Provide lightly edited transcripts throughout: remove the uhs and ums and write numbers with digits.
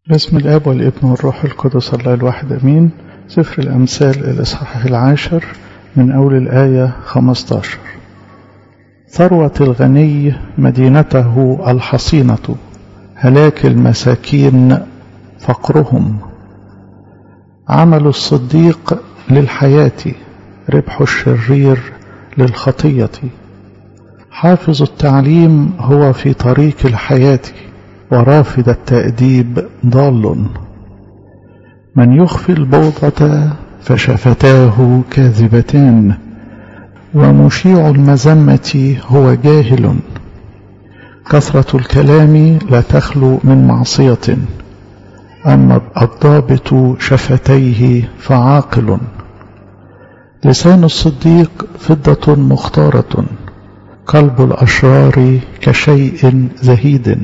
باسم الآب والابن والروح القدس الله الواحد أمين. سفر الأمثال الإصحاح 10 من أول الآية 15. ثروة الغني مدينته الحصينة، هلاك المساكين فقرهم. عمل الصديق للحياة، ربح الشرير للخطية. حافظ التعليم هو في طريق الحياة، ورافد التأديب ضال. من يخفي البوضة فشفتاه كاذبتان، ومشيع المذمة هو جاهل. كثرة الكلام لا تخلو من معصية، أما الضابط شفتيه فعاقل. لسان الصديق فضة مختارة، قلب الأشرار كشيء زهيد.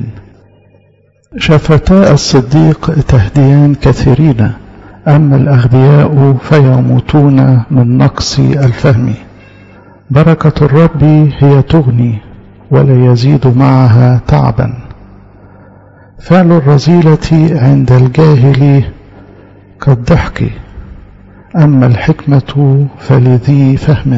شفتا الصديق تهديان كثيرين، أما الأغبياء فيموتون من نقص الفهم. بركة الرب هي تغني، ولا يزيد معها تعبا. فعل الرذيلة عند الجاهل كالضحك، أما الحكمة فلذي فهم.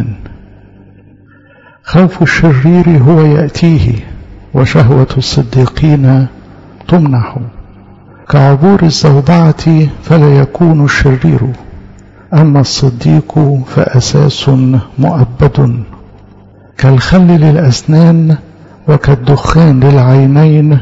خوف الشرير هو يأتيه، وشهوة الصديقين تمنح. كعبور الزوبعة فلا يكون الشرير، أما الصديق فأساس مؤبد. كالخل للأسنان وكالدخان للعينين،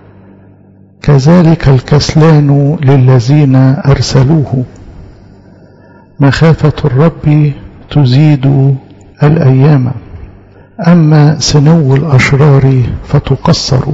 كذلك الكسلان للذين أرسلوه. مخافة الرب تزيد الأيام، أما سنو الأشرار فتقصر.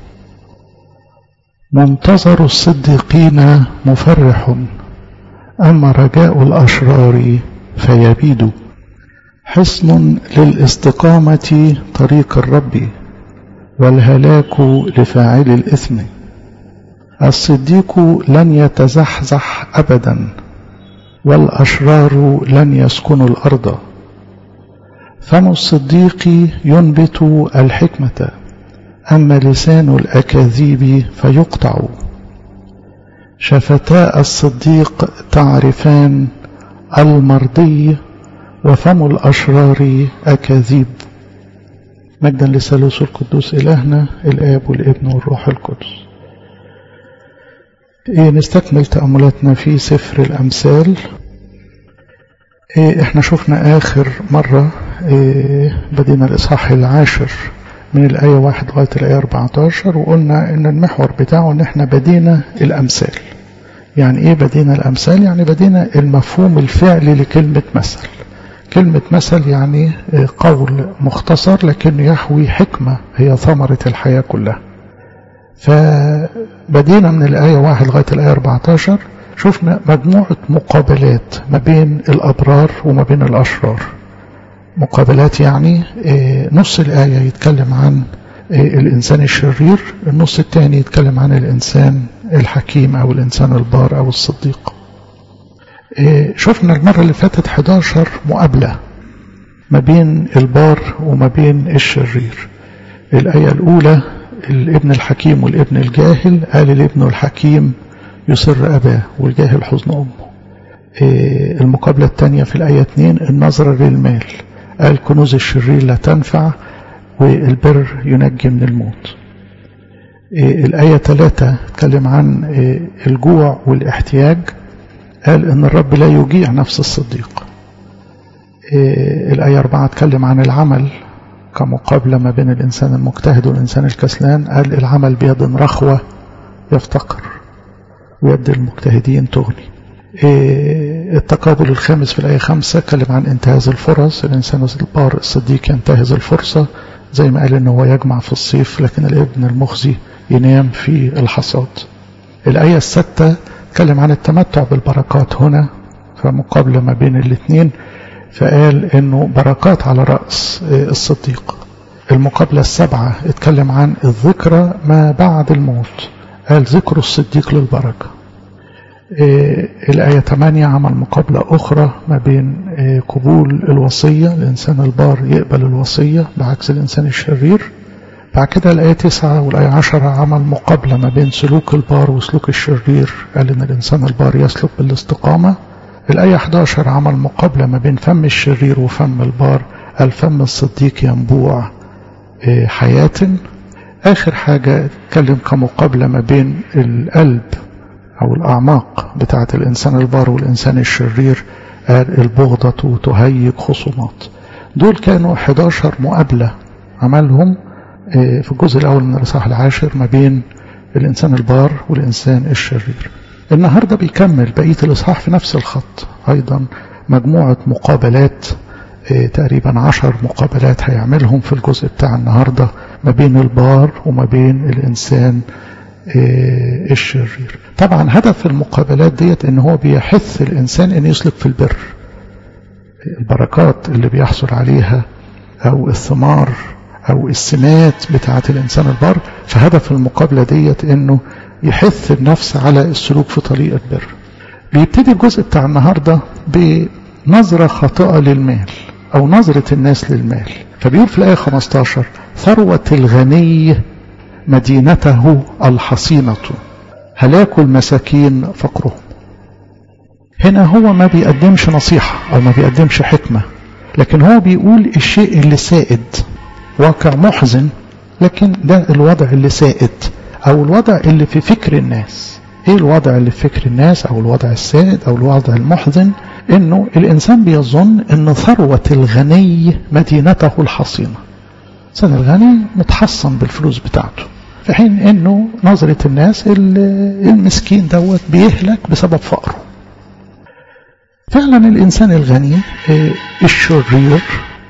منتظر الصديقين مفرح، أما رجاء الأشرار فيبيد. حصن للاستقامة طريق الرب، والهلاك لفاعل الإثم. الصديق لن يتزحزح أبدا، والأشرار لن يسكنوا الأرض. فم الصديق ينبت الحكمة، أما لسان الأكاذيب فيقطع. شفتا الصديق تعرفان المرضي، وفم الأشرار أكاذيب. مجدا لثالوث القدوس إلهنا الآب والابن والروح القدس. نستكمل تأملاتنا في سفر الأمثال. احنا شفنا آخر مرة بدينا الإصحاح 10 من الآية 1 لغاية الآية 14، وقلنا إن المحور بتاعه إن احنا بدينا الأمثال. يعني إيه بدينا الأمثال؟ يعني بدينا المفهوم الفعلي لكلمة مثل. كلمة مثل يعني قول مختصر لكن يحوي حكمة هي ثمرة الحياة كلها. فبدينا من الآية 1 لغاية الآية 14، شفنا مجموعة مقابلات ما بين الأبرار وما بين الأشرار. مقابلات يعني نص الآية يتكلم عن الإنسان الشرير، النص الثاني يتكلم عن الإنسان الحكيم أو الإنسان البار أو الصديق. شفنا المرة اللي فاتت 11 مقابلة ما بين البار وما بين الشرير. الآية الأولى الابن الحكيم والابن الجاهل، قال الابن الحكيم يسر أباه والجاهل حزن أمه. المقابلة الثانية في الآية 2 النظرة للمال، قال كنوز الشرير لا تنفع والبر ينجي من الموت. الآية 3 اتكلم عن الجوع والاحتياج، قال ان الرب لا يجيع نفس الصديق. الآية 4 اتكلم عن العمل كمقابلة ما بين الإنسان المجتهد والإنسان الكسلان، قال العمل بيد رخوة يفتقر، ويد المجتهدين تغني. التقابل الخامس في الآية 5 اتكلم عن انتهاز الفرص، الإنسان البار الصديق ينتهز الفرصة زي ما قال انه هو يجمع في الصيف لكن الابن المخزي ينام في الحصاد. الآية 6 اتكلم عن التمتع بالبركات هنا، فمقابلة ما بين الاثنين، فقال انه بركات على رأس الصديق. المقابلة 7 اتكلم عن الذكرى ما بعد الموت، قال ذكر الصديق للبركة. الآية 8 عمل مقابلة أخرى ما بين قبول الوصية، الإنسان البار يقبل الوصية بعكس الإنسان الشرير. بعد كده الآية 9 والآية 10 عمل مقابلة ما بين سلوك البار وسلوك الشرير، قال إن الإنسان البار يسلك بالاستقامة. الآية 11 عمل مقابلة ما بين فم الشرير وفم البار، قال فم الصديق ينبوع حياة. آخر حاجة اتكلم كمقابلة ما بين القلب أو الأعماق بتاعة الإنسان البار والإنسان الشرير، قال البغضة تهيج خصومات. دول كانوا 11 مقابلة عملهم في الجزء الأول من الإصحاح العاشر ما بين الإنسان البار والإنسان الشرير. النهاردة بيكمل بقية الإصحاح في نفس الخط، أيضا مجموعة مقابلات، تقريبا 10 مقابلات هيعملهم في الجزء بتاع النهاردة ما بين البار وما بين الإنسان الشرير. طبعا هدف المقابلات ديت ان هو بيحث الإنسان ان يسلك في البر، البركات اللي بيحصل عليها أو الثمار أو السمات بتاعة الإنسان البار. فهدف المقابلة ديت انه يحث النفس على السلوك في طريق البر. بيبتدي الجزء بتاع النهاردة بنظرة خاطئة للمال أو نظرة الناس للمال. فبيقول في الآية 15 ثروة الغني مدينته الحصينة هلاك المساكين فقرهم. هنا هو ما بيقدمش نصيحة أو ما بيقدمش حكمة، لكن هو بيقول الشيء اللي سائد، واقع محزن، لكن ده الوضع اللي سائد أو الوضع اللي في فكر الناس. إيه الوضع اللي في فكر الناس أو الوضع السائد أو الوضع المحزن؟ إنه الإنسان بيظن إن ثروة الغني مدينته الحصينة. الإنسان الغني متحصن بالفلوس بتاعته، في حين إنه نظرة الناس المسكين دوت بيهلك بسبب فقره. فعلا الإنسان الغني الشرير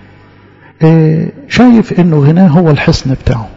شايف إنه غناه هو الحصن بتاعه،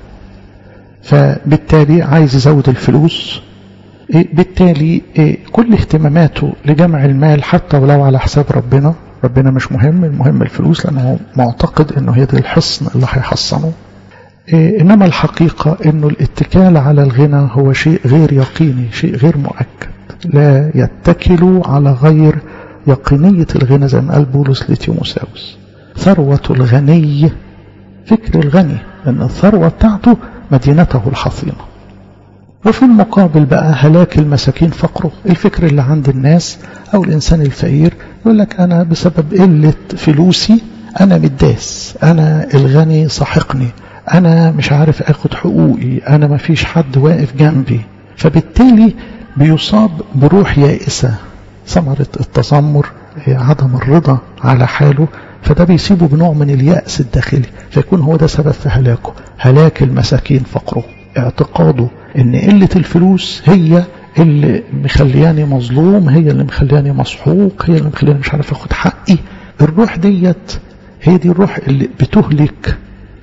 فبالتالي عايز يزود الفلوس. بالتالي كل اهتماماته لجمع المال حتى ولو على حساب ربنا. ربنا مش مهم، المهم الفلوس، لأنه معتقد إنه هي دي الحصن اللي هيحصنه. إنما الحقيقة إنه الاتكال على الغنى هو شيء غير يقيني، شيء غير مؤكد. لا يتكلوا على غير يقينية الغنى زي ما قال بولس لتيموثاوس. ثروة الغني فكر الغني أن الثروة بتاعته مدينته الحصينة. وفي المقابل بقى هلاك المساكين فقره، الفكر اللي عند الناس أو الإنسان الفقير يقول لك أنا بسبب قلة فلوسي أنا متداس، أنا الغني سحقني، أنا مش عارف أخد حقوقي، أنا ما فيش حد واقف جنبي. فبالتالي بيصاب بروح يائسة، ثمرة التذمر، عدم الرضا على حاله، فده بيسيبه بنوع من اليأس الداخلي، فيكون هو ده سبب في هلاكه. هلاك المساكين فقره، اعتقاده ان قلة الفلوس هي اللي مخلياني مظلوم، هي اللي مخلياني مسحوق، هي اللي مخلياني مش عارف اخد حقي. الروح ديت هي دي الروح اللي بتهلك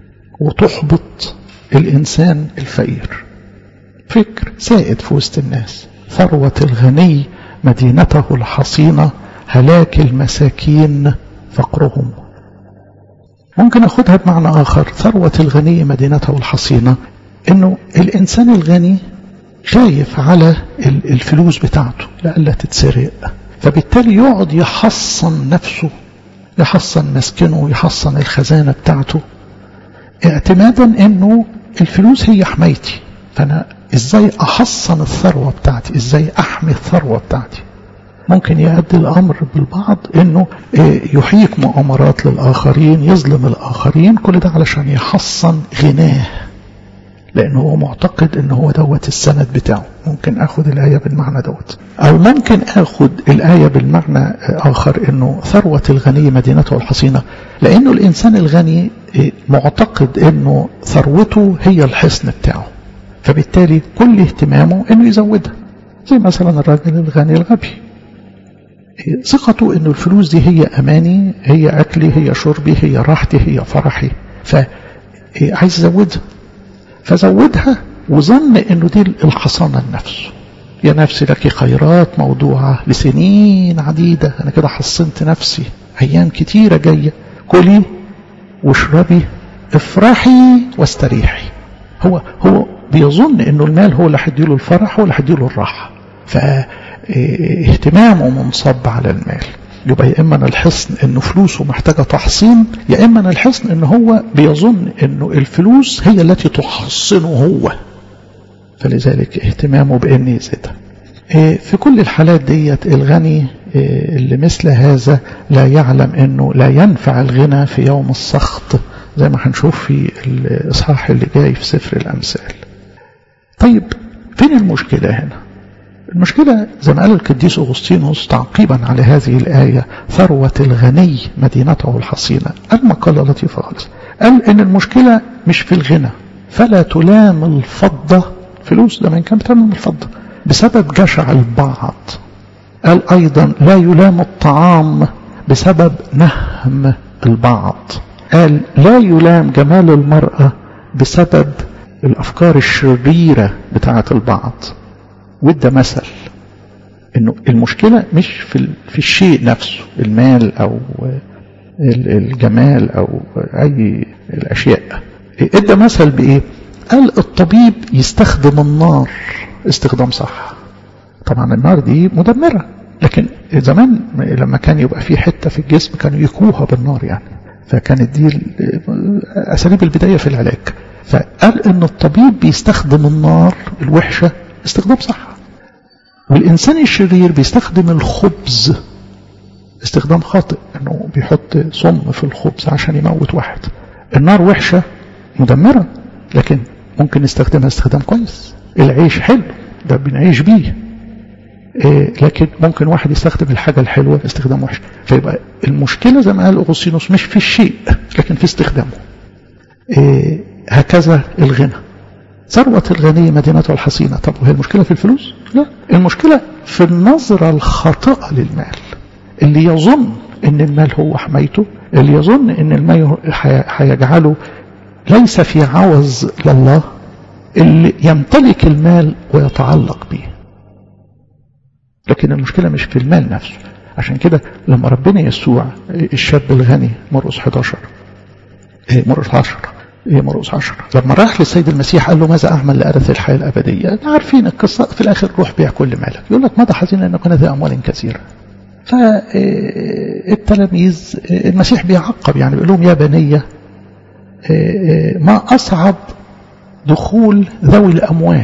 وتحبط الإنسان الفقير. فكر سائد في وسط الناس، ثروة الغني مدينته الحصينة هلاك المساكين فقرهم. ممكن أخذها بمعنى آخر، ثروة الغني مدينته الحصينة، إنه الإنسان الغني خايف على الفلوس بتاعته لألا تتسرق، فبالتالي يقعد يحصن نفسه، يحصن مسكنه، يحصن الخزانة بتاعته، اعتمادا إنه الفلوس هي حمايتي، فأنا إزاي أحصن الثروة بتاعتي، إزاي أحمي الثروة بتاعتي. ممكن يؤدي الأمر بالبعض إنه يحيك مؤامرات للآخرين، يظلم الآخرين، كل ده علشان يحصن غناه، لأنه هو معتقد إنه هو دوت السند بتاعه. ممكن أخذ الآية بالمعنى دوت، أو ممكن أخذ الآية بالمعنى آخر، إنه ثروة الغني مدينته الحصينة، لأنه الإنسان الغني معتقد إنه ثروته هي الحصن بتاعه، فبالتالي كل اهتمامه إنه يزودها. زي مثلا الراجل الغني الغبي، ثقته إنه الفلوس دي هي أماني، هي أكلي، هي شربي، هي راحتي، هي فرحي، فعايز يزودها، فزودها وظن إنه دي الحصانة لنفسه. يا نفسي لك خيرات موضوعة لسنين عديدة، أنا كده حصنت نفسي، أيام كتيرة جاية، كلي واشربي افرحي واستريحي. هو بيظن إنه المال هو اللي هيديله الفرح، هو اللي هيديله الراحة، فاهتمامه منصب على المال. يبقى يا إما الحصن إنه فلوسه محتاجة تحصين، يا إما الحصن إنه هو بيظن إنه الفلوس هي التي تحصنه هو، فلذلك اهتمامه بإن يزيدها. في كل الحالات ديت الغني اللي مثل هذا لا يعلم إنه لا ينفع الغنى في يوم السخط، زي ما هنشوف في الإصحاح اللي جاي في سفر الأمثال. طيب فين المشكلة هنا؟ المشكلة زي ما قال القديس أغسطينوس تعقيبا على هذه الآية: ثروة الغني مدينته الحصينة. قال مقالة لطيفة خالص، قال إن المشكلة مش في الغنى، فلا تلام الفضة فلوس ده من كان بتعمل الفضة بسبب جشع البعض. قال أيضا لا يلام الطعام بسبب نهم البعض. قال لا يلام جمال المرأة بسبب الأفكار الشريرة بتاعة البعض. وده مثل إنه المشكلة مش في الشيء نفسه، المال أو الجمال أو أي الأشياء. ادى مثل بإيه؟ قال الطبيب يستخدم النار استخدام صح. طبعا النار دي مدمرة، لكن زمان لما كان يبقى في حتة في الجسم كانوا يكوها بالنار يعني، فكانت دي أساليب البداية في العلاج. فقال إن الطبيب بيستخدم النار الوحشة استخدام صح، والإنسان الشرير بيستخدم الخبز استخدام خاطئ، إنه بيحط سم في الخبز عشان يموت واحد. النار وحشة مدمرة، لكن ممكن نستخدمها استخدام كويس. العيش حلو ده بنعيش بيه، لكن ممكن واحد يستخدم الحاجة الحلوة استخدام وحش. فيبقى المشكلة زي ما قال أغسطينوس مش في الشيء لكن في استخدامه. هكذا الغنى، ثروة الغني مدينته الحصينة. طب وهي المشكلة في الفلوس؟ لا، المشكلة في النظرة الخاطئة للمال. اللي يظن ان المال هو حمايته، اللي يظن ان المال هيجعله ليس في عوز لله، اللي يمتلك المال ويتعلق به. لكن المشكلة مش في المال نفسه. عشان كده لما ربنا يسوع الشاب الغني مرقس 10 لما راح للسيد المسيح قال له ماذا أعمل لأرث الحياة الأبدية؟ عارفين القصة في الآخر روح بيع كل مالك. يقول لك ماذا حزين أن كان ذي أموال كثيرة. فالتلاميذ المسيح بيعقب يعني بيقول لهم يا بنية ما أصعب دخول ذوي الأموال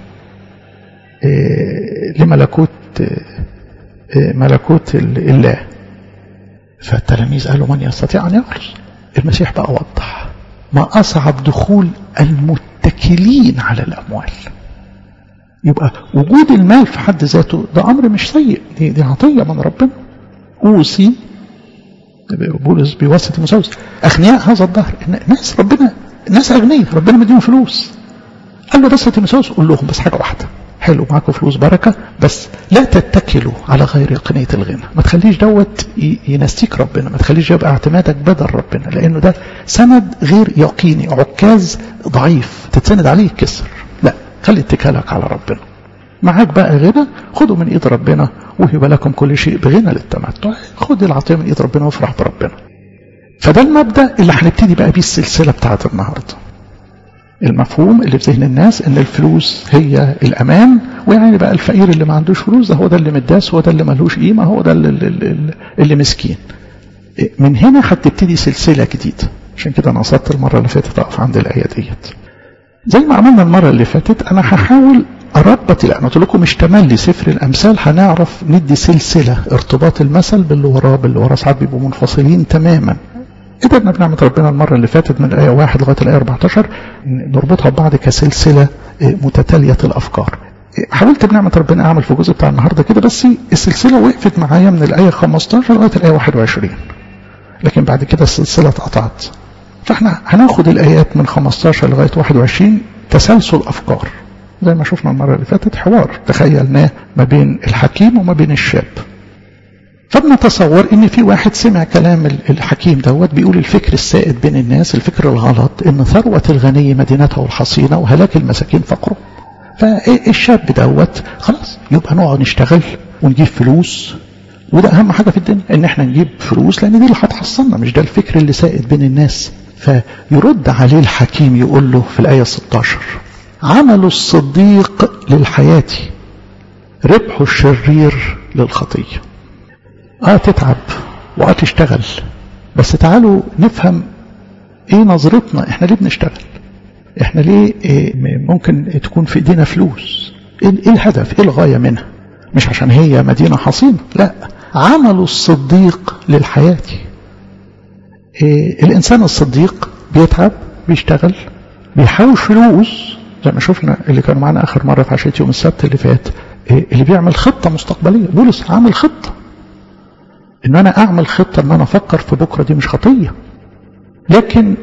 لملكوت الله. فالتلاميذ قالوا من يستطيع أن يخلص؟ المسيح بقى وضح ما أصعب دخول المتكلين على الأموال. يبقى وجود المال في حد ذاته ده أمر مش سيء، دي عطية من ربنا. أوصي بولس بواسطة تيموثاوس أغنياء هذا الدهر، الناس أغنياء ربنا مديهم فلوس. قال له بس تيموثاوس قول لهم بس حاجة واحدة، حلو معاكم فلوس بركة، بس لا تتكلوا على غير يقينية الغنى. ما تخليش دوت ينسيك ربنا، ما تخليش يبقى اعتمادك بدل ربنا، لأنه ده سند غير يقيني، عكاز ضعيف تتسند عليه كسر. لا، خلي اتكالك على ربنا. معاك بقى غنى خدوا من ايد ربنا، وهب لكم كل شيء بغنى للتمتع. خد العطية من ايد ربنا وافرح بربنا. فده المبدأ اللي هنبتدي بقى بيه السلسلة بتاعت النهارده. المفهوم اللي في ذهن الناس ان الفلوس هي الامان، ويعني بقى الفقير اللي ما عندوش فلوس ده هو ده اللي متداس، هو ده اللي ملوش قيمه، هو ده اللي مسكين. من هنا هتبتدي سلسله جديده. عشان كده انا قصدت المره اللي فاتت اقف عند الايه ديت زي ما عملنا المره اللي فاتت. انا هحاول اربط، لان قلت لكم مش تملي سفر الامثال، هنعرف ندي سلسله ارتباط المثل باللي وراه ساعات بيبقوا منفصلين تماما. قدرنا بنعمة ربنا المرة اللي فاتت من الآية 1 لغاية الآية 14 نربطها ببعض كسلسلة متتالية الأفكار. حاولت بنعمة ربنا أعمل في الجزء بتاع النهاردة كده، بس السلسلة وقفت معايا من الآية 15 لغاية الآية 21، لكن بعد كده السلسلة اتقطعت. فاحنا هناخد الآيات من 15 لغاية 21 تسلسل أفكار زي ما شفنا المرة اللي فاتت، حوار تخيلناه ما بين الحكيم وما بين الشاب. فبنتصور ان في واحد سمع كلام الحكيم دوت بيقول الفكر السائد بين الناس، الفكر الغلط، ان ثروة الغني مدينته الحصينة وهلاك المساكين فقره. فالشاب دوت خلاص يبقى نقعد نشتغل ونجيب فلوس، وده اهم حاجة في الدنيا ان احنا نجيب فلوس، لان دي اللي هتحصلنا، مش ده الفكر اللي سائد بين الناس. فيرد عليه الحكيم يقول له في الآية 16 عمل الصديق للحياة، ربح الشرير للخطية. تتعب تشتغل، بس تعالوا نفهم ايه نظرتنا، احنا ليه بنشتغل، احنا ليه ممكن تكون في ايدينا فلوس، ايه الهدف، ايه الغاية منها؟ مش عشان هي مدينة حصينة، لا، عمل الصديق للحياة. الانسان الصديق بيتعب، بيشتغل، بيحوش فلوس، زي ما شفنا اللي كانوا معنا اخر مرة في عشية يوم السبت اللي فات، اللي بيعمل خطة مستقبلية. بولس عامل خطة، ان انا اعمل خطة ان انا افكر في بكرة، دي مش خطية. لكن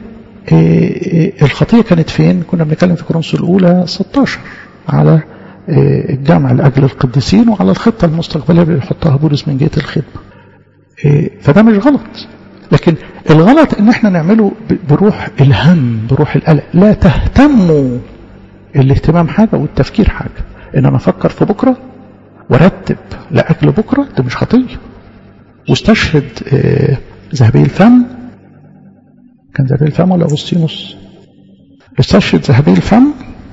الخطية كانت فين؟ كنا بنتكلم في كورنثوس الأولى 16 على الجمع لأجل القديسين وعلى الخطة المستقبلية اللي يحطها بولس من جهة الخدمة. فده مش غلط، لكن الغلط ان احنا نعمله بروح الهم، بروح القلق. لا تهتموا، الاهتمام حاجة والتفكير حاجة، ان انا افكر في بكرة ورتب لأجل بكرة، ده مش خطية. واستشهد ذهبي الفم، كان ذهبي الفم ولا أغسطينوس؟ استشهد ذهبي الفم،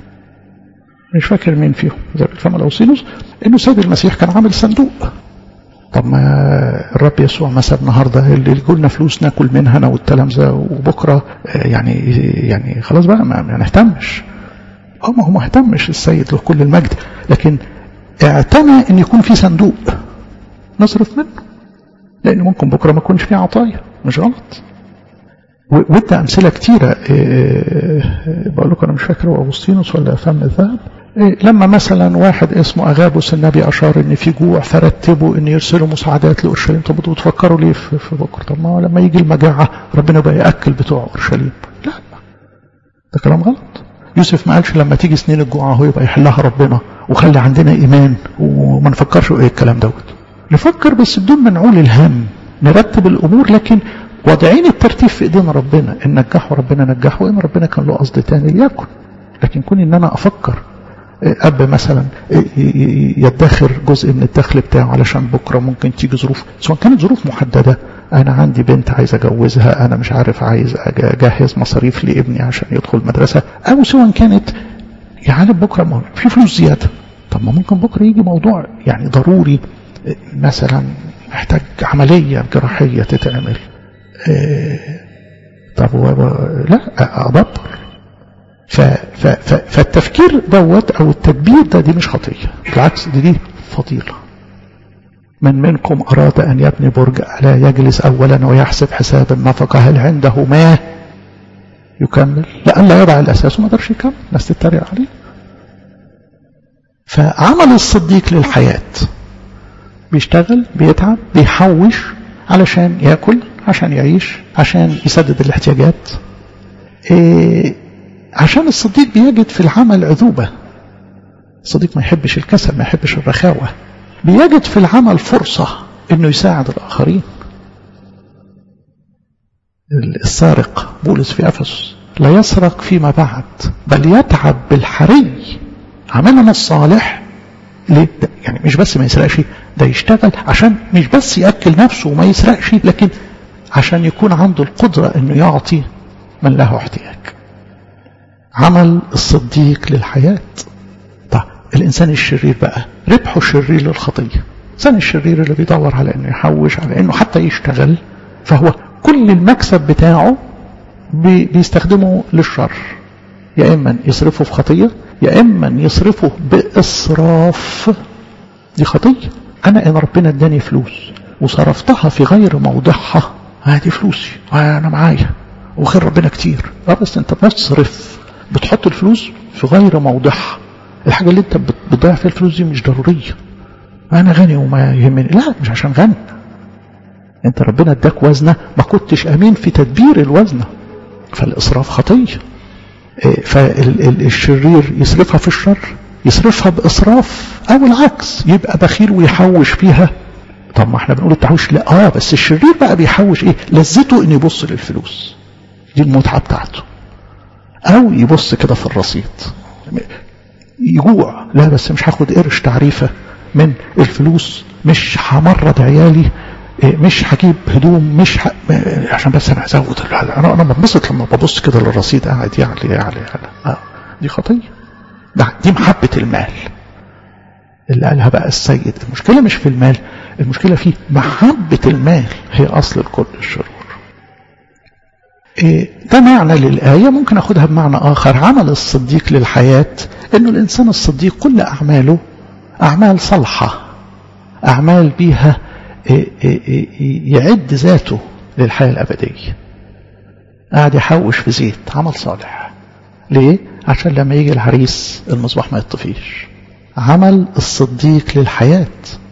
مش فاكر مين فيهم، ذهبي الفم ولا أغسطينوس، انه سيد المسيح كان عامل صندوق. طب ما الرب يسوع مثلا النهارده اللي يقولنا فلوس ناكل منها انا والتلامذه، وبكره يعني خلاص بقى ما نهتمش. ما هو ما اهتمش السيد له كل المجد، لكن اعتنى ان يكون في صندوق نصرف منه، لان ممكن بكره ما يكونش فيه عطايا، مش غلط. وادى امثله كتيره. بقول لكم انا مش فاكر هو اغسطينوس ولا فم الذهب، لما مثلا واحد اسمه اغابوس النبي اشار ان في جوع فرتبوا ان يرسلوا مساعدات لاورشليم. طب بتفكروا ليه في بكره؟ طب ما لما يجي المجاعه ربنا بقى ياكل بتوع اورشليم. لا، ده كلام غلط. يوسف ما قالش لما تيجي سنين الجوع هو يبقى يحلها ربنا، وخلي عندنا ايمان وما نفكرش ايه الكلام دوت. نفكر بس بدون منعول الهم، نرتب الامور، لكن وضعين الترتيب في ايدينا ربنا. ان نجحوا ربنا نجحوا، ان ربنا كان له قصد تاني ليكن. لكن كون ان انا افكر اب مثلا يدخر جزء من الدخل بتاعه علشان بكره ممكن تيجي ظروف، سواء كانت ظروف محدده، انا عندي بنت عايز اجوزها، انا مش عارف عايز اجهز مصاريف لابني عشان يدخل مدرسه، او سواء كانت يعني بكره في فلوس زياده. طب ما ممكن بكره يجي موضوع يعني ضروري، مثلا محتاج عمليه جراحيه تتعمل. طب لا ادبر. فالتفكير دوت او التدبير ده دي مش خطيه، بالعكس دي فضيله. من منكم اراد ان يبني برج الا يجلس اولا ويحسب حساب النفقه، هل عنده ما يكمل؟ لئلا يضع الاساس وما قدرش يكمل، الناس تتريق عليه. فعمل الصديق للحياه، بيشتغل، بيتعب، بيحوش علشان ياكل، عشان يعيش، عشان يسدد الاحتياجات. عشان الصديق بيجد في العمل عذوبة. الصديق ما يحبش الكسل، ما يحبش الرخاوة، بيجد في العمل فرصة انه يساعد الاخرين. السارق بولس في افسس لا يسرق فيما بعد، بل يتعب بالحري عملنا الصالح. ليه؟ يعني مش بس ما يسرقش، ده يشتغل عشان مش بس يأكل نفسه وما يسرقش، لكن عشان يكون عنده القدرة انه يعطي من له احتياج. عمل الصديق للحياة. طيب الانسان الشرير بقى ربحه الشرير للخطية. الانسان الشرير اللي بيدور على انه يحوش، على انه حتى يشتغل، فهو كل المكسب بتاعه بيستخدمه للشر. يا اما يصرفه في خطية، يا اما يصرفه بإسراف. دي خطية. انا ان ربنا اداني فلوس وصرفتها في غير موضعها، هذه فلوسي وانا معايا وخير ربنا كتير. بس انت بتصرف، بتحط الفلوس في غير موضعها. الحاجة اللي انت بتضيع فيها الفلوس دي مش ضرورية. انا غني وما يهمني، لا مش عشان غني، انت ربنا اداك وزنة ما كنتش امين في تدبير الوزنة، فالاسراف خطية. فالشرير يصرفها في الشر، يصرفها باسراف، او العكس يبقى بخيل ويحوش فيها. طب ما احنا بنقول التحويش لا، بس الشرير بقى بيحوش ايه؟ لذته ان يبص للفلوس، دي المتعة بتاعته. او يبص كده في الرصيد، يجوع، لا بس مش هاخد قرش تعريفة من الفلوس، مش همرض عيالي، مش هجيب هدوم، مش عشان بس انا هزود. انا بنبسط لما ببص كده للرصيد قاعد يعلي. دي خطية. دي محبة المال. اللي قالها بقى السيد. المشكلة مش في المال، المشكلة في محبة المال هي أصل كل الشرور. ده معنى للآية. ممكن أخدها بمعنى آخر. عمل الصديق للحياة إنه الإنسان الصديق كل أعماله أعمال صالحة، أعمال بيها يعد ذاته للحياة الأبدية. قاعد يحوش في زيت، عمل صالح. ليه؟ عشان لما يجي العريس المصباح ما يطفيش. عمل الصديق للحياة.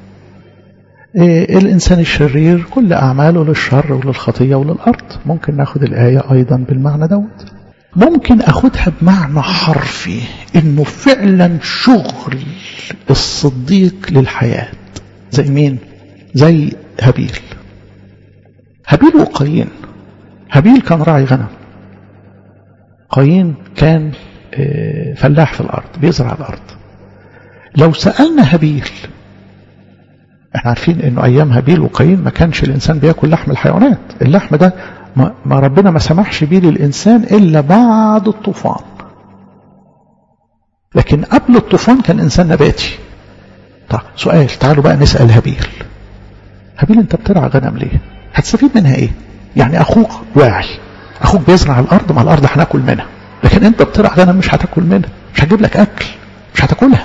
الإنسان الشرير كل أعماله للشر وللخطية وللأرض. ممكن ناخد الآية أيضا بالمعنى دوت. ممكن أخدها بمعنى حرفي، إنه فعلا شغل الصديق للحياة. زي مين؟ زي هابيل. هابيل وقايين. هابيل كان راعي غنم، قايين كان فلاح في الأرض بيزرع الأرض. لو سألنا هابيل، احنا عارفين انه ايام هابيل وقايين ما كانش الانسان بياكل لحم الحيوانات. اللحم ده ما ربنا ما سمحش بيه للانسان الا بعد الطوفان، لكن قبل الطوفان كان انسان نباتي. طيب سؤال، تعالوا بقى نسأل هابيل. هابيل انت بترعى غنم ليه؟ هتستفيد منها ايه؟ يعني اخوك واعي، اخوك بيزرع الارض، ما الارض هناكل منها، لكن انت بترعى غنم مش هتاكل منها، مش هتجيب لك اكل، مش هتاكلها.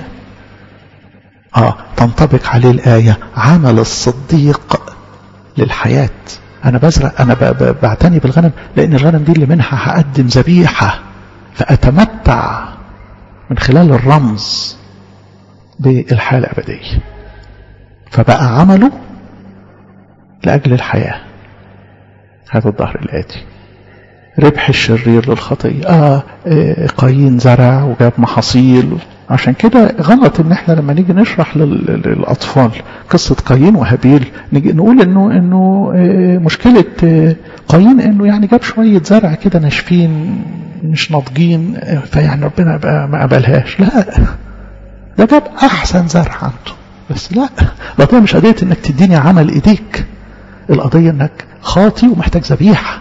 تنطبق عليه الآية عمل الصديق للحياة. أنا بزرع، أنا بعتني بالغنم لأن الغنم دي اللي منها هقدم ذبيحة، فأتمتع من خلال الرمز بالحياة الأبدية. فبقى عمله لأجل الحياة. هذا الظهر الآتي. ربح الشرير للخطية. قايين زرع وجاب محاصيل. عشان كده غلط ان احنا لما نيجي نشرح للاطفال قصة قايين وهابيل نيجي نقول انه مشكلة قايين انه يعني جاب شوية زرع كده ناشفين مش ناضجين، فيعني ربنا بقى ما قبلهاش. لا، ده جاب احسن زرع عنده. بس لا، القضية مش قضية انك تديني عمل ايديك، القضية انك خاطي ومحتاج ذبيحة.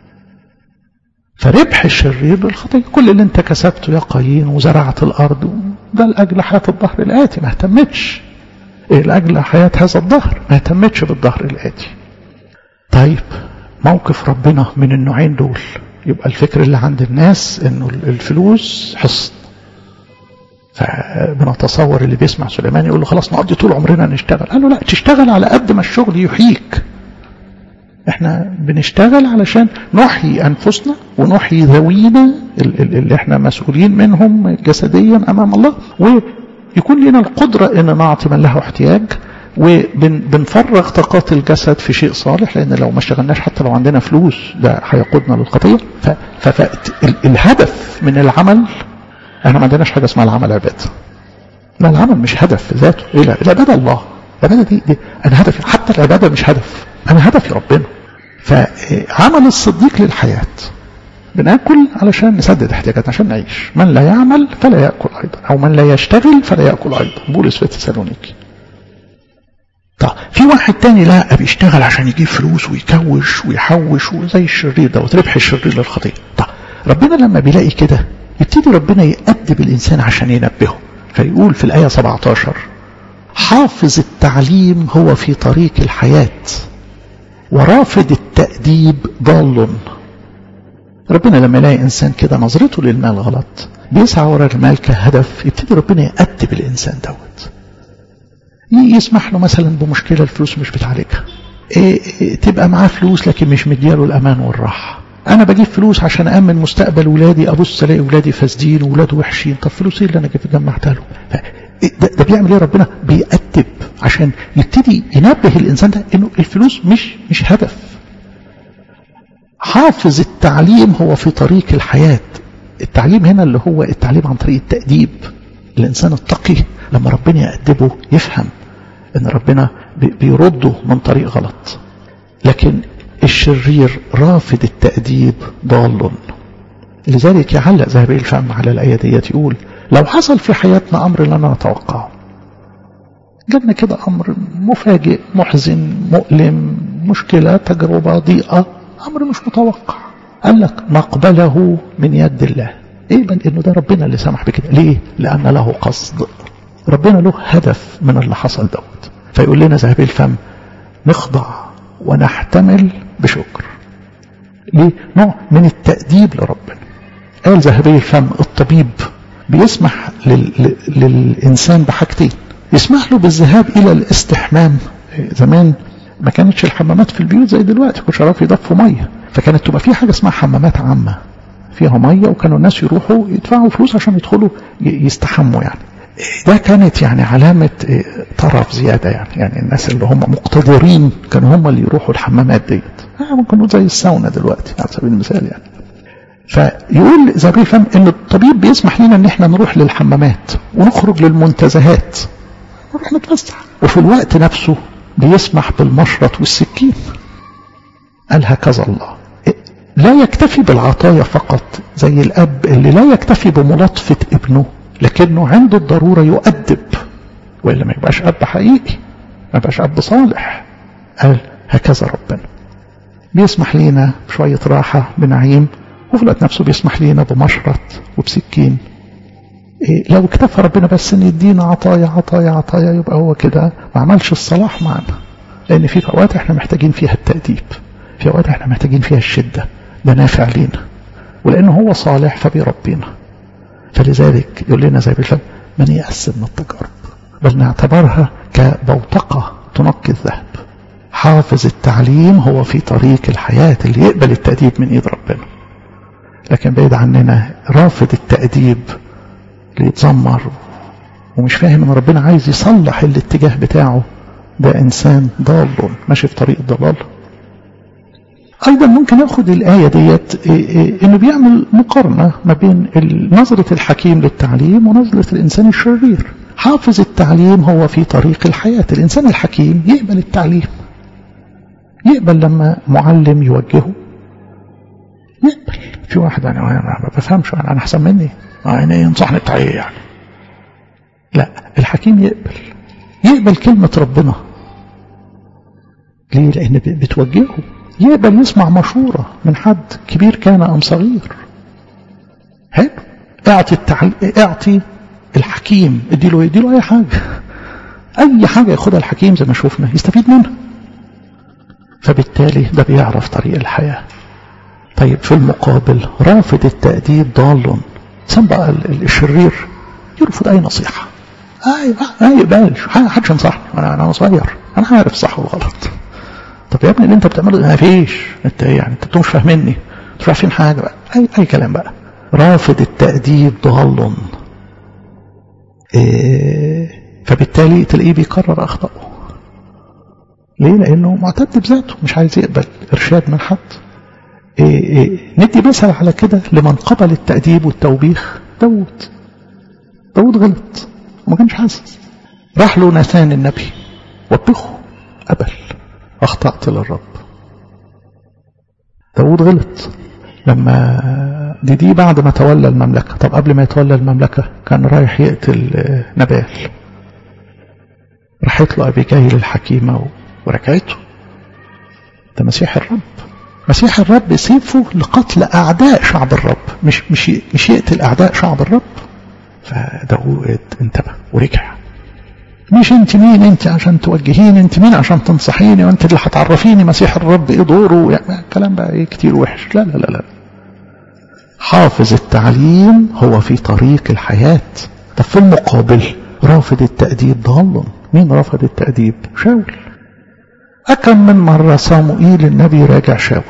فربح الشرير للخطية، كل اللي انت كسبته يا قايين وزرعت الارض ده لأجل حياة الظهر الآتي، ما اهتمتش لأجل حياة هذا الظهر، ما اهتمتش بالظهر الآتي. طيب موقف ربنا من النوعين دول. يبقى الفكر اللي عند الناس انه الفلوس حصن، فبنتصور اللي بيسمع سليمان يقول له خلاص نقضي طول عمرنا نشتغل. قال له لا، تشتغل على قد ما الشغل يحييك. احنا بنشتغل علشان نحيي انفسنا ونحيي ذوينا اللي احنا مسؤولين منهم جسديا امام الله، ويكون لنا القدرة ان نعطي من له احتياج، وبنفرغ طاقات الجسد في شيء صالح، لان لو ما اشتغلناش حتى لو عندنا فلوس ده هيقودنا للخطية. فالهدف من العمل، احنا ما عندناش حاجة اسمها العمل عبادة. لا، العمل مش هدف في ذاته. ايه العبادة الله، العبادة دي انا هدفي، حتى العبادة مش هدف، انا هدفي ربنا. فعمل الصديق للحياة، بناكل علشان نسدد احتياجاتنا عشان نعيش. من لا يعمل فلا يأكل أيضا، أو من لا يشتغل فلا يأكل أيضا، بولس في تسالونيكي. طيب في واحد تاني لا، بيشتغل عشان يجيب فلوس ويكوش ويحوش وزي الشرير ده، وتربح الشرير للخطية. طيب ربنا لما بيلاقي كده يبتدي ربنا يأدب الإنسان عشان ينبهه، فيقول في الآية 17 حافظ التعليم هو في طريق الحياة ورافض التأديب ضال. ربنا لما يلاقي إنسان كده نظرته للمال غلط، بيسعى وراء المال كهدف، يبتدي ربنا يأدب الإنسان دوت. يسمح له مثلا بمشكلة الفلوس مش بتعالجها، تبقى معاه فلوس لكن مش مدياله الأمان والراحة. أنا بجيب فلوس عشان أأمن مستقبل ولادي، أبص ألاقي ولادي فاسدين وولاده وحشين، طب فلوسي اللي أنا جمعتها له. ده بيعمل ايه ربنا؟ بيأدب عشان يبتدي ينبه الإنسان ده إنه الفلوس مش هدف. حافظ التعليم هو في طريق الحياة. التعليم هنا اللي هو التعليم عن طريق التأديب. الإنسان التقي لما ربنا يأدبه يفهم إن ربنا بيرده من طريق غلط. لكن الشرير رافض التأديب ضال. لذلك يعلق ذهبي الفم على الآية ديت، يقول لو حصل في حياتنا أمر لا نتوقعه، جالنا كده أمر مفاجئ محزن مؤلم، مشكلة تجربة ضيقة، أمر مش متوقع، قال لك نقبله من يد الله. إيه؟ بل إنه ده ربنا اللي سمح بكده. ليه؟ لأن له قصد. ربنا له هدف من اللي حصل دوت. فيقول لنا ذهبي الفم نخضع ونحتمل بشكر. ليه؟ نوع من التأديب لربنا. قال ذهبي الفم الطبيب بيسمح للإنسان بحاجتين. يسمح له بالذهاب إلى الاستحمام. زمان ما كانتش الحمامات في البيوت زي دلوقتي، كل شرف يضفوا مية، فكانت تبقى في حاجة اسمها حمامات عامة فيها مية، وكانوا الناس يروحوا يدفعوا فلوس عشان يدخلوا يستحموا. يعني ده كانت يعني علامة طرف زيادة. يعني الناس اللي هم مقتدرين كانوا هم اللي يروحوا الحمامات ديت. ممكن نقول زي الساونا دلوقتي على سبيل المثال يعني. فيقول ذهبي الفم ان الطبيب بيسمح لنا ان احنا نروح للحمامات ونخرج للمنتزهات نروح نتفسح، وفي الوقت نفسه بيسمح بالمشرط والسكين. قال هكذا الله لا يكتفي بالعطايا فقط، زي الأب اللي لا يكتفي بملاطفة ابنه، لكنه عنده الضرورة يؤدب، وإلا ما يبقاش أب حقيقي، ما يبقاش أب صالح. قال هكذا ربنا بيسمح لينا بشوية راحة بنعيم، وفي الوقت نفسه بيسمح لينا بمشرط وبسكين. لو اكتفى ربنا بس ان يدينا عطايا عطايا عطايا يبقى هو كده ما عملش الصلاح معنا. لأن في أوقات احنا محتاجين فيها التأديب، في أوقات احنا محتاجين فيها الشدة، ده نافع لينا، ولأنه هو صالح فبيربينا. فلذلك يقول لنا زي بالفعل من يأس من التجارب، بل نعتبرها كبوتقة تنقي الذهب. حافظ التعليم هو في طريق الحياة، اللي يقبل التأديب من إيد ربنا. لكن بعيد عننا رافض التأديب، اللي يتذمر ومش فاهم ان ربنا عايز يصلح الاتجاه بتاعه، ده إنسان ضال ماشي في طريق الضلال. أيضا ممكن يأخذ الآية ديت إنه بيعمل مقارنة ما بين نظرة الحكيم للتعليم ونظرة الإنسان الشرير. حافظ التعليم هو في طريق الحياة. الإنسان الحكيم يقبل التعليم، يقبل لما معلم يوجهه، يقبل. في واحد أنا ما بفهمش، أنا أحسن مني، أنا ينصحني بتاعي يعني. لا، الحكيم يقبل كلمة ربنا. ليه؟ لأن بتوجهه. يقبل يسمع مشورة من حد كبير كان أم صغير. حلو. اعطي الحكيم، اديله أي حاجة، أي حاجة ياخدها الحكيم زي ما شوفنا يستفيد منها. فبالتالي ده بيعرف طريق الحياة. طيب في المقابل رافض التأديب ضال. بقى الشرير يرفض أي نصيحة، ما يقبلش حدش ينصحني، أنا صغير، أنا عارف صح وغلط. طب يا ابني اللي انت بتعمله ما فيش، انت يعني انت مش فاهمني، مش فاهمين حاجه بقى، اي كلام بقى. رافض التأديب ضال. فبالتالي تلاقيه بيكرر اخطائه. ليه؟ لانه معتد بذاته، مش عايز يقبل ارشاد من حد. ندي مثل على كده لمن قبل التأديب والتوبيخ. داود غلط وما كانش حاسس، راح له ناثان النبي وبخه، قبل، أخطأت للرب. داود غلط لما دي بعد ما تولى المملكة. طب قبل ما يتولى المملكة كان رايح يقتل نبال، راحت له أبيجايل الحكيمة ورجعته. ده مسيح الرب. مسيح الرب سيفه لقتل أعداء شعب الرب، مش يقتل أعداء شعب الرب. فداود انتبه ورجع. مش انت مين انت عشان توجهيني، انت مين عشان تنصحيني، وانت اللي هتعرفيني مسيح الرب ايه دوره، يعني كلام بقى ايه كتير وحش. لا لا لا لا. حافظ التعليم هو في طريق الحياة. طب في المقابل رافض التأديب ضال. مين رافض التأديب؟ شاول. أكم من مرة صموئيل النبي راجع شاول،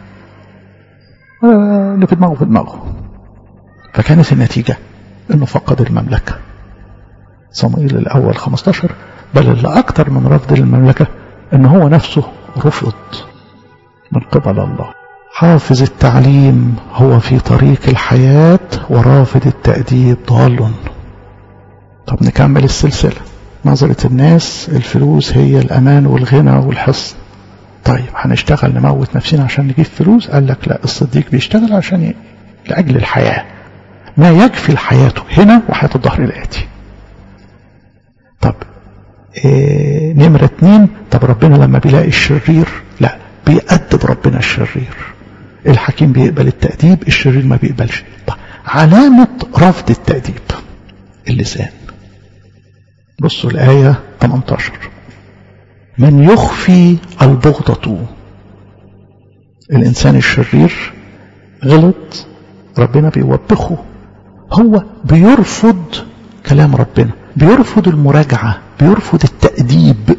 اللي في دماغه، فكانت النتيجة انه فقد المملكة. صموئيل الأول 15. بل اللي أكتر من رفض المملكة أن هو نفسه رفض من قبل الله. حافظ التعليم هو في طريق الحياة، ورافض التأديب ضال. طب نكمل السلسلة. نظرة الناس الفلوس هي الأمان والغنى والحصن. طيب هنشتغل نموت نفسنا عشان نجيب فلوس؟ قال لك لا، الصديق بيشتغل عشان لأجل الحياة، ما يكفي لحياته هنا وحياة الظهر الآتي. طب نمرة 2. طب ربنا لما بيلاقي الشرير، لا، بيأدب ربنا الشرير. الحكيم بيقبل التأديب، الشرير ما بيقبلش. طب علامة رفض التأديب اللسان. بصوا الآية 18. من يخفي البغضة. الإنسان الشرير غلط، ربنا بيوبخه، هو بيرفض كلام ربنا، بيرفض المراجعة، بيرفض التأديب،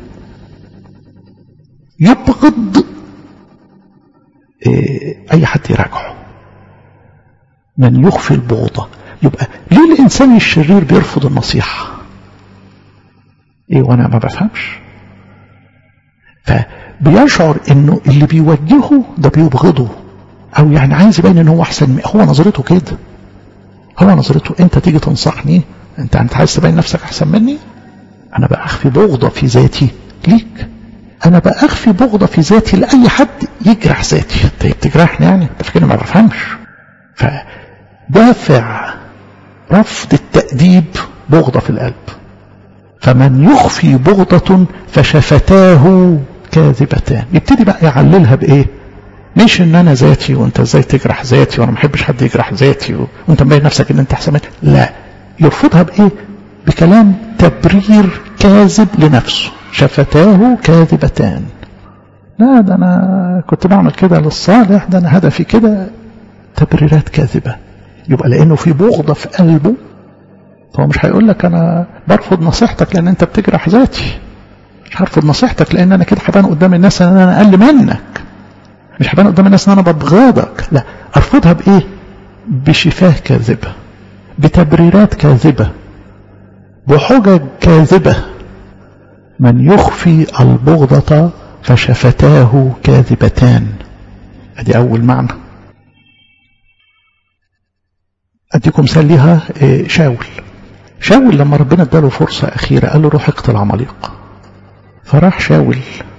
يبغض أي حد يراجعه. من يخفي البغضة. يبقى ليه الإنسان الشرير بيرفض النصيحة؟ وانا ما بفهمش. فبيشعر انه اللي بيوجهه ده بيبغضه، او يعني عايز يبين انه هو احسن. هو نظرته كده، هو نظرته انت تيجي تنصحني، انت عايز تبين نفسك احسن مني. انا بأخفي بغضة في ذاتي ليك، انا بأخفي بغضة في ذاتي لأي حد يجرح ذاتي. انت بتجرحني يعني؟ انت فاكرني ما بفهمش؟ فدافع رفض التأديب بغضة في القلب. فمن يخفي بغضة فشفتاه كاذبتان. يبتدي بقى يعللها بايه؟ مش ان انا ذاتي وانت ازاي تجرح ذاتي وانا ما بحبش حد يجرح ذاتي وانت مبين نفسك ان انت احسن مني. لا، يرفضها بايه؟ بكلام تبرير كاذب لنفسه. شفتاه كاذبتان. لا ده انا كنت بعمل كده للصالح، ده انا هدفي كده. تبريرات كاذبة. يبقى لانه في بغضة في قلبه، فهو مش هيقول لك انا برفض نصيحتك لان انت بتجرح ذاتي، مش هرفض نصيحتك لان انا كده هبان قدام الناس ان انا اقل منك، مش هبان قدام الناس ان انا ببغضك. لا، ارفضها بايه؟ بشفاه كاذبة، بتبريرات كاذبة، بحجج كاذبة. من يخفي البغضة فشفتاه كاذبتان. ادي اول معنى. اديكم مثال ليها. شاول لما ربنا اداله فرصة اخيرة قال له روح اقتل عماليق. فراح شاول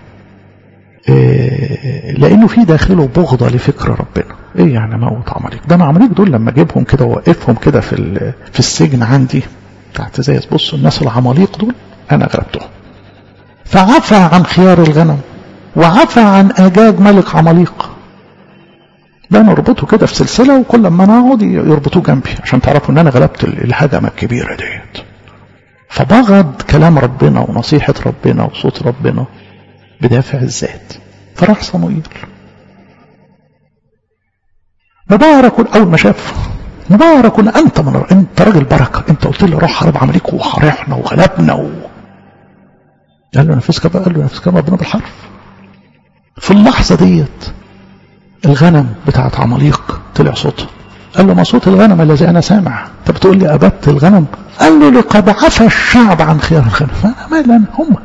لانه في داخله بغضة لفكر ربنا. ايه يعني موت عماليق؟ ده عماليق دول لما اجيبهم كده ووقفهم كده في السجن عندي تحت زي بصوا الناس العماليق دول انا غلبتهم. فعفى عن خيار الغنم وعفى عن اجاج ملك عماليق. ده نربطه كده في سلسلة، وكل ما نقعد يربطوه جنبي عشان تعرفوا ان انا غلبت الهجمة الكبيرة ديت. فبغض كلام ربنا ونصيحة ربنا وصوت ربنا بدافع الذات. فراح صموئيل مبارك. اول ما شاف مبارك انت راجل بركة، انت قلت لي روح حرب عماليق وحرحنا وغلبنا قال له نفسك بقى، قال له نفسك ربنا بالحرف. في اللحظة ديت الغنم بتاعت عماليق طلع صوتها. قال له ما صوت الغنم الذي انا سامع؟ انت بتقول لي ابدت الغنم؟ قال له لقد عفى الشعب عن خيار الغنم. ما لنا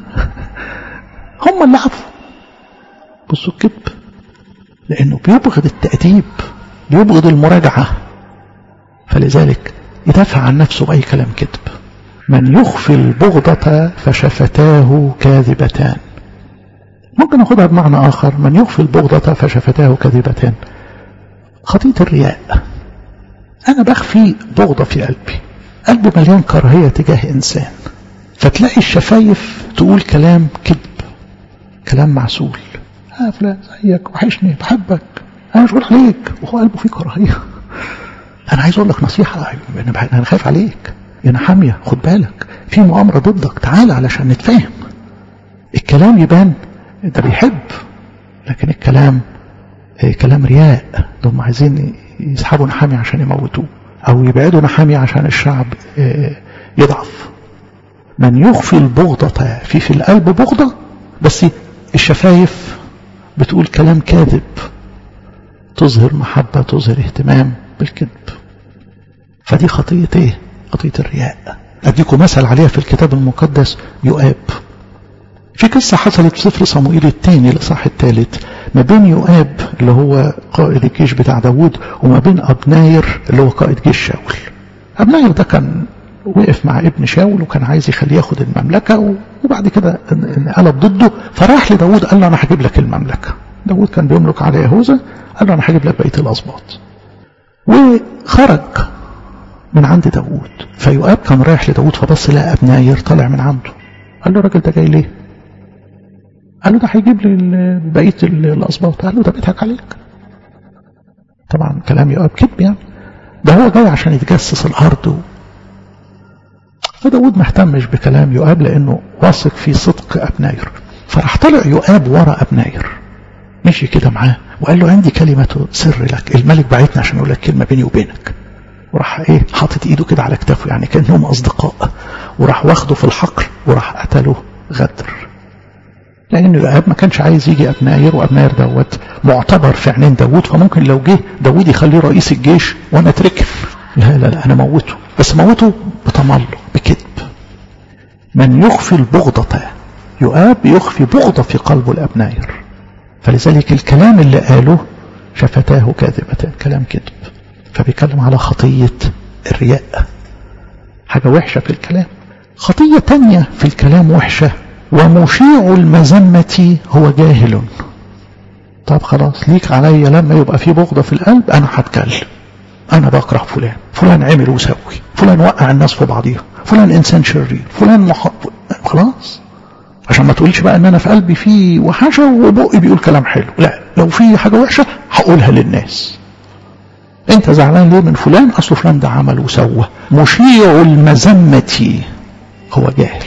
هم اللي عفوا. بصوا الكذب، لانه بيبغض التأديب، بيبغض المراجعة، فلذلك يدافع عن نفسه بأي كلام كذب. من يخفي البغضة فشفتاه كاذبتان. ممكن ناخدها بمعنى آخر. من يخفي البغضة فشفتاه كاذبتان. خطية الرياء. أنا بخفي بغضة في قلبي مليان كراهية تجاه إنسان، فتلاقي الشفايف تقول كلام كذب، كلام معسول. فلان زيك وحشني بحبك أنا مش بقول عليك، وهو قلبه فيه كراهية. أنا عايز أقول لك نصيحة، أنا خايف عليك، أنا حامية، خد بالك في مؤامرة ضدك، تعال علشان نتفاهم. الكلام يبان ده بيحب، لكن الكلام كلام رياء. هم عايزين يسحبوا نحامي عشان يموتوه، او يبعدوا نحامي عشان الشعب يضعف. من يخفي البغضة في القلب بغضة، بس الشفايف بتقول كلام كاذب، تظهر محبة، تظهر اهتمام بالكذب. فدي خطية ايه؟ خطية الرياء. اديكم مثل عليها في الكتاب المقدس. يؤاب، في قصة حصلت في سفر صموئيل الثاني الإصحاح الثالث ما بين يؤاب اللي هو قائد الجيش بتاع داوود وما بين أبناير اللي هو قائد جيش شاول. أبناير ده كان وقف مع ابن شاول وكان عايز يخليه ياخد المملكة، وبعد كده انقلب ضده، فراح لداوود قال له أنا هجيب لك المملكة. داوود كان بيملك على يهوذا، قال له أنا هجيب لك بقية الأسباط. وخرج من عند داوود، فيؤاب كان رايح لداوود فبص لقى أبناير طالع من عنده، قال له الراجل ده جاي ليه؟ قال له ده هيجيب لي بقيه الاسباط. قال له ده بيضحك عليك. طبعا كلام يؤاب كذب يعني، ده هو جاي عشان يتجسس الارض وداود ما اهتمش بكلام يؤاب لأنه واثق في صدق أبناير. فراح طلع يؤاب ورا أبناير، مشي كده معاه وقال له عندي كلمة سر لك، الملك بعتنا عشان أقول لك كلمة بيني وبينك. وراح حاطط إيده كده على كتافه يعني كأنهم أصدقاء، وراح واخده في الحقل وراح قتله غدر. لأن يؤاب ما كانش عايز يجي أبناير، وأبناير دوت معتبر في عينين داود، فممكن لو جه داود يخليه رئيس الجيش وأنا أتركب. لا لا لا، أنا موته، بس موته بتملق بكذب. من يخفي البغضة، يؤاب يخفي بغضة في قلبه الأبناير، فلذلك الكلام اللي قاله شفتاه كاذبة، كلام كذب. فبيكلم على خطية الرياء، حاجة وحشة في الكلام. خطية تانية في الكلام وحشة، ومشيع المذمة هو جاهل. طب خلاص ليك عليا لما يبقى في بغضة في القلب أنا هتكلم، أنا بكره فلان، فلان عمل وسوي، فلان وقع الناس في بعضيها، فلان إنسان شرير، فلان خلاص، عشان ما تقولش بقى ان انا في قلبي فيه وحشة وبقي بيقول كلام حلو. لا، لو في حاجة وحشة هقولها للناس. انت زعلان ليه من فلان؟ اصل فلان ده عمل وسوى. مشيع المذمة هو جاهل.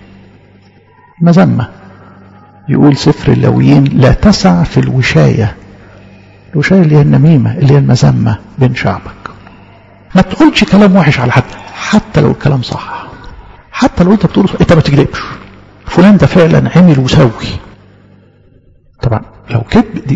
مذمة، يقول سفر اللاويين لا تسع في الوشاية. الوشاية اللي هي النميمة، اللي هي المذمة بين شعبك. ما تقولش كلام وحش على حد، حتى لو الكلام صح، حتى لو انت بتقوله صح. انت ما تكذبش، فلان ده فعلا عمل وسوي. طبعا لو كذب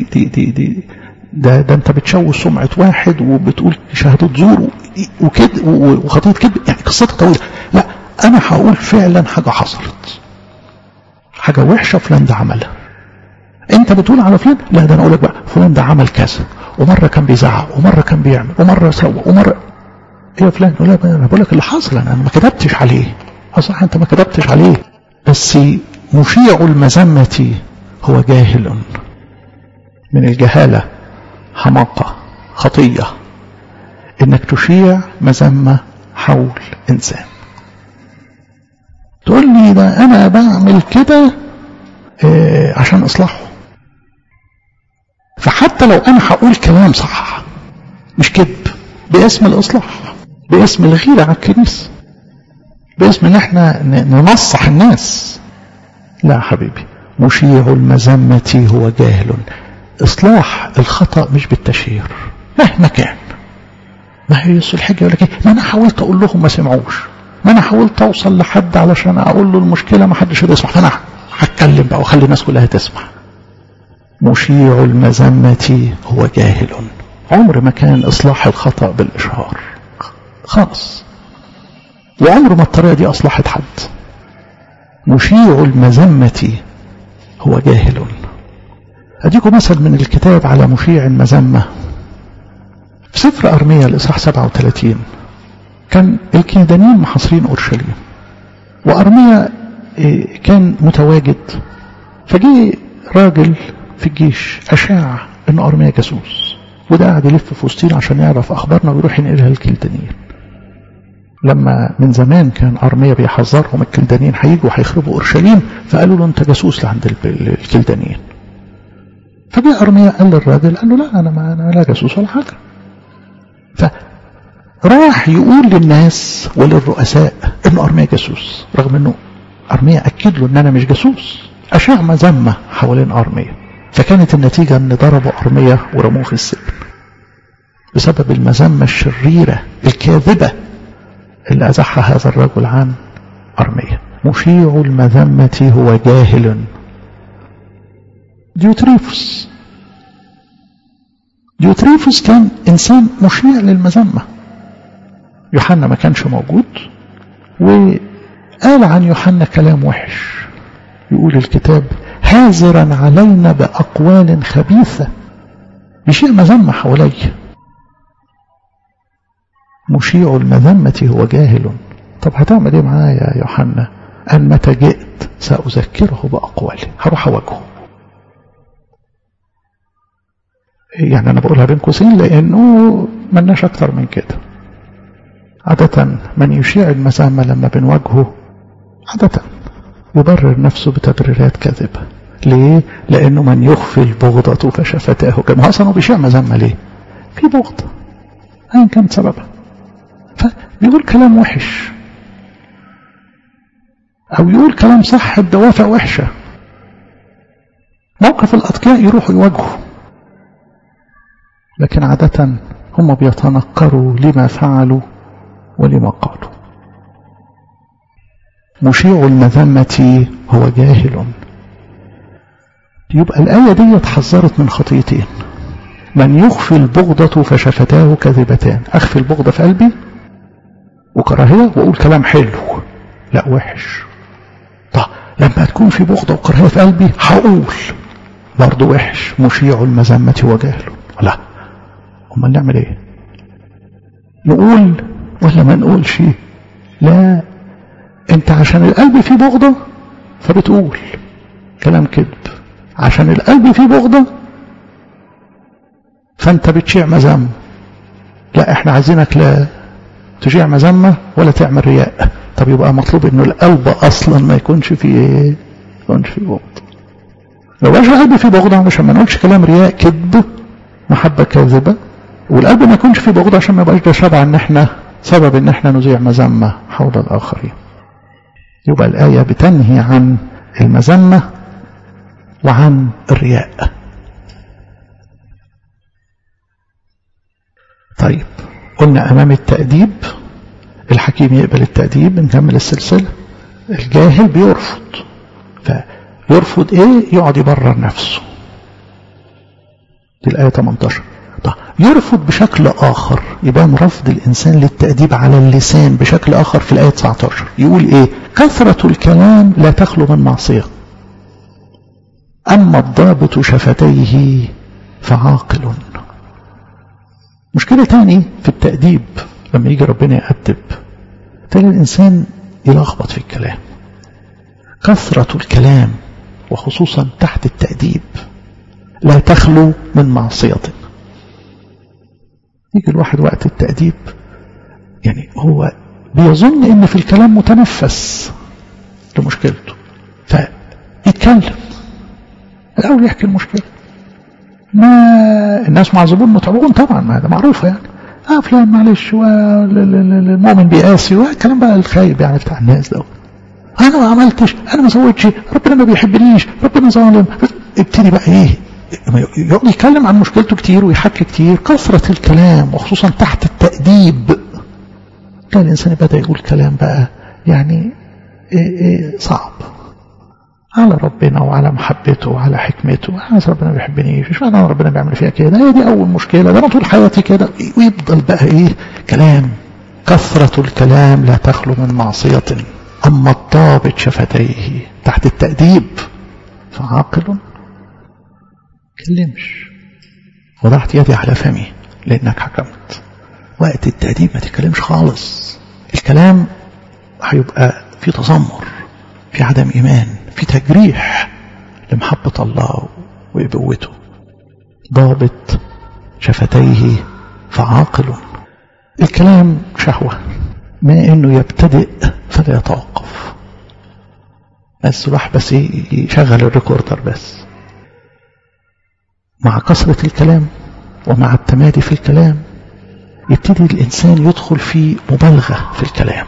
ده انت بتشوه سمعة واحد وبتقول شهادة زور وكذب وخطية كذب، يعني قصتها طويلة. لا، انا هقول فعلا حاجة حصلت، حاجة وحشة فلان ده عملها. انت بتقول على فلان، لا ده انا اقول لك بقى فلان ده عمل كذا، ومرة كان بيزعق، ومرة كان بيعمل، ومرة سوى، ومرة ايه يا فلان؟ لا انا بقول لك اللي حصل، انا ما كذبتش عليه. صح، انت ما كذبتش عليه، بس مشيع المذمة هو جاهل. من الجهالة حماقة، خطية انك تشيع مذمة حول انسان. تقول لي ده انا بعمل كده عشان اصلحه. فحتى لو انا هقول كلام صح مش كذب، باسم الاصلاح، باسم الغيرة على الكنيسة، باسم ان احنا ننصح الناس. لا حبيبي، مشيع المذمة هو جاهل. اصلاح الخطأ مش بالتشهير مهما كان. ما هي الحاجة يقول لك ما انا حاولت اقول لهم ما سمعوش، ما انا حاولت اوصل لحد علشان اقول له المشكلة ما حدش يسمع، فانا هتكلم بقى وخلي الناس كلها تسمع. مشيع المذمة هو جاهل. عمر ما كان اصلاح الخطأ بالاشهار خالص، وعمر ما الطريقة دي اصلحت حد. مشيع المذمة هو جاهل. أديكم مثل من الكتاب على مشيع المذمة. في سفر أرميا الإصحاح 37 كان الكلدانيين محاصرين أورشليم، وأرميا كان متواجد. فجي راجل في الجيش أشاع إن أرميا جاسوس، وده قاعد يلف في وسطين عشان يعرف أخبارنا ويروح ينقلها للكلدانيين. لما من زمان كان أرميا بيحذرهم الكلدانيين هيجوا هيخربوا أورشليم، فقالوا له أنت جاسوس لعند الكلدانيين. فجاء أرميا قال للراجل، قال له لا أنا لا جاسوس ولا حاجة. فراح يقول للناس وللرؤساء إنه أرميا جاسوس، رغم إنه أرميا أكد له إن أنا مش جاسوس. أشاع مذمة حوالين أرميا، فكانت النتيجة إن ضربوا أرميا ورموه في السجن بسبب المذمة الشريرة الكاذبة اللي أزحها هذا الرجل عن أرميا. مشيع المذمة هو جاهل. ديوتريفوس كان إنسان مشيع للمذمة. يوحنا ما كانش موجود، وقال عن يوحنا كلام وحش. يقول الكتاب هازرا علينا بأقوال خبيثة، بشيء مذمة حوالي. مشيع المذمة هو جاهل. طب هتعمل ايه معايا يا يوحنا؟ أن متى جئت سأذكره بأقوالي، هروح أواجهه. يعني أنا بقولها بين قوسين لأنه ملناش أكتر من كده. عادة من يشيع المذمة لما بنواجهه عادة يبرر نفسه بتبريرات كاذبة. ليه؟ لأنه من يخفي البغضة فشفتاه كما أصلا بيشيع مذمة. ليه؟ في بغضة أين كانت سببها، فبيقول كلام وحش. أو يقول كلام صح بدوافع وحشة. موقف الأتقياء يروحوا يواجهوا، لكن عادة هم بيتنكروا لما فعلوا ولما قالوا. مشيع المذمة هو جاهل. يبقى الآية دي حذرت من خطيتين: من يخفي البغضة فشفتاه كذبتان. أخفي البغضة في قلبي وكراهية وأقول كلام حلو، لا وحش. طب لما تكون في بغضة وكراهية في قلبي هقول برضه وحش. مشيع المذمة وجاهل. لا، أمال نعمل ايه؟ نقول ولا ما نقولش؟ لا، انت عشان القلب فيه بغضة فبتقول كلام كذب، عشان القلب فيه بغضة فانت بتشيع مذمة. لا، احنا عايزينك لا تشيع مذمة ولا تعمل رياء. طب يبقى مطلوب انه القلب اصلا ما يكونش فيه ايه؟ ما يكونش فيه بغضة. لو بقاش القلب فيه بغضة عشان ما نقولش كلام رياء كذب محبة كاذبة، والقلب ما يكونش فيه بغضة عشان ما يبقاش ده سبب ان احنا نذيع مذمة حول الاخرين. يبقى الآية بتنهي عن المذمة وعن الرياء. طيب، قلنا أمام التأديب الحكيم يقبل التأديب. نكمل السلسلة. الجاهل بيرفض. فيرفض ايه؟ يقعد يبرر نفسه. دي الآية 18. طيب، يرفض بشكل آخر. يبان رفض الإنسان للتأديب على اللسان بشكل آخر في الآية 19. يقول ايه؟ كثرة الكلام لا تخلو من معصية، أما الضابط شفتيه فعاقل. مشكلة تاني في التأديب لما يجي ربنا يأدب، تلاقي الإنسان يلخبط في الكلام. كثرة الكلام وخصوصا تحت التأديب لا تخلو من معصية. يجي الواحد وقت التأديب يعني هو بيظن ان في الكلام متنفس لمشكلته، فيتكلم الأول يحكي المشكلة. ما الناس معذبون متعبون طبعا، ما هذا معروفة يعني. فلان معلش المؤمن بيقاسي والكلام بقى الخايب يعني بتاع الناس ده. انا ما عملتش، انا ما سويتش، ربنا ما بيحبنيش، ربنا ظالم. ابتدي بقى ايه؟ يقعد يتكلم عن مشكلته كتير ويحكي كتير. كثرة الكلام وخصوصا تحت التأديب كان الإنسان بدأ يقول كلام بقى يعني صعب على ربنا وعلى محبته وعلى حكمته. ربنا ما بيحبنيش، مش معنى ربنا بيعمل فيها كده، هي دي أول مشكلة، ده أنا طول حياتي كده. ويفضل بقى إيه؟ كلام. كثرة الكلام لا تخلو من معصية، أما الضابط شفتيه تحت التأديب فعاقل. كلمش، وضعت يدي على فمي لأنك حكمت. وقت التأديب ما تتكلمش خالص. الكلام هيبقى في تذمر، في عدم إيمان، في تجريح لمحبة الله وإبوته. ضابط شفتيه فعاقل. الكلام شهوة، ما إنه يبتدئ فلا يتوقف. بس راح بس يشغل الريكوردر بس. مع كثرة الكلام ومع التمادي في الكلام يبتدي الإنسان يدخل في مبالغة في الكلام.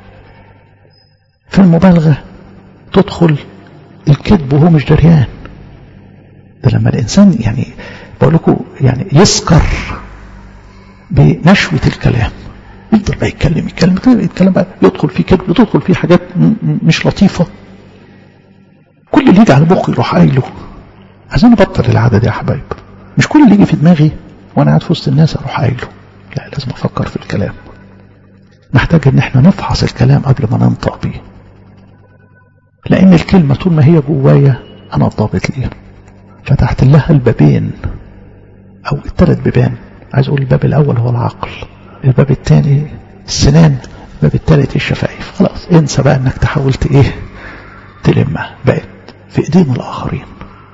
في المبالغة تدخل الكذب وهو مش دريان. ده لما الإنسان يعني بقول لكم يعني يسكر بنشوة الكلام، يفضل بقى يتكلم بقى، يدخل في كذب، يدخل في حاجات مش لطيفة. كل اللي يجي على مخي يروح قايله. عايزين نبطل العادة دي يا حبايب. مش كل اللي يجي في دماغي وانا قاعد في وسط الناس اروح قايله. لا، لازم افكر في الكلام. نحتاج ان احنا نفحص الكلام قبل ما ننطق بيه، لان الكلمة طول ما هي جوايا انا الضابط ليها. فتحت لها البابين او الثلاث بيبان. عايز اقول الباب الاول هو العقل، الباب الثاني السنان، الباب الثالث الشفايف. خلاص انسى بقى انك تحاولت ايه تلمها، بقت في ايدين الاخرين،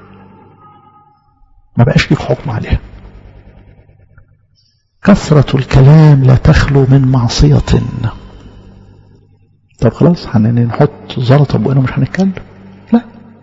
ما بقاش ليك حكم عليها. كثرة الكلام لا تخلو من معصية. طب خلاص هنحط زلطة بقنا مش هنتكلم؟ لا.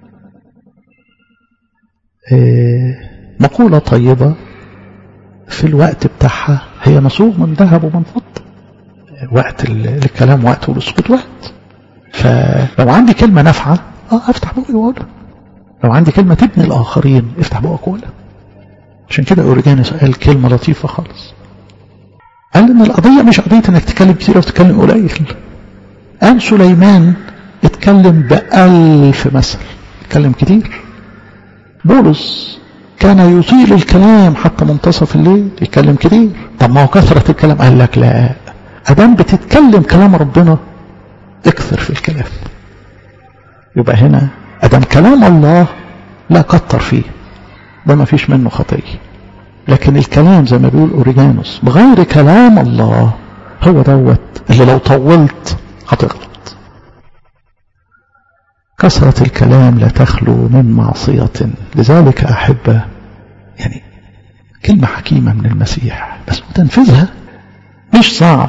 مقولة طيبة في الوقت بتاعها هي مصوغ من ذهب ومن فضة. وقت الكلام وقت والسكوت وقت. فلو عندي كلمة نافعة افتح بقي واقولها، لو عندي كلمة تبني الآخرين افتح بقك وقولها. عشان كده أوريجانوس قال كلمة لطيفة خالص، قال إن القضية مش قضية إنك تتكلم كتير أو تتكلم قليل. قال سليمان اتكلم ب1000 مثل، اتكلم كتير. بولس كان يطيل الكلام حتى منتصف الليل، يتكلم كتير. طب ما هو كثرة الكلام، قال لك لا، أدام بتتكلم كلام ربنا اكثر في الكلام. يبقى هنا أدام كلام الله لا كتر فيه، ده ما فيش منه خطية. لكن الكلام زي ما بيقول أوريجانوس بغير كلام الله هو دوت اللي لو طولت هتغلط. كثرة الكلام لا تخلو من معصية. لذلك أحبة يعني كلمة حكيمة من المسيح، بس تنفذها مش صعب،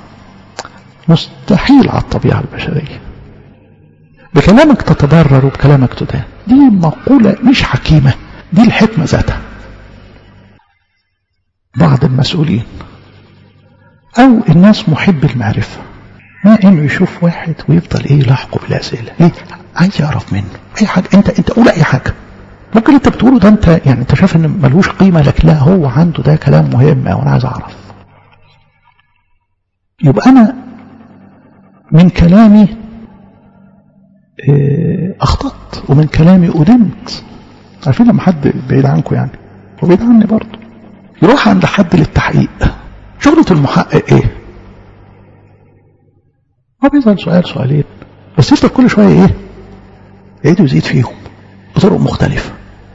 مستحيل على الطبيعة البشرية. بكلامك تتضرر وبكلامك تدان، دي مقولة مش حكيمة، دي الحكمة ذاتها. بعض المسؤولين أو الناس محب المعرفة، ما إنه يشوف واحد ويفضل يلاحقه بالأسئلة، عايز يعرف منه أي حاجة. أنت قول أي حاجة، ممكن أنت بتقوله ده أنت شايف إن ملوش قيمة، لكن لا، هو عنده ده كلام مهم وأنا عايز أعرف. يبقى أنا من كلامي أخطأت ومن كلامي أدمت. عارفين لما حد بعيد عنكم يعني وبعيد عني برضه يروح عند حد للتحقيق، شغلة المحقق ايه؟ هو بيسأل سؤال سؤالين بس يفضل كل شوية ايه؟ يعيد ويزيد فيهم بطرق مختلفة.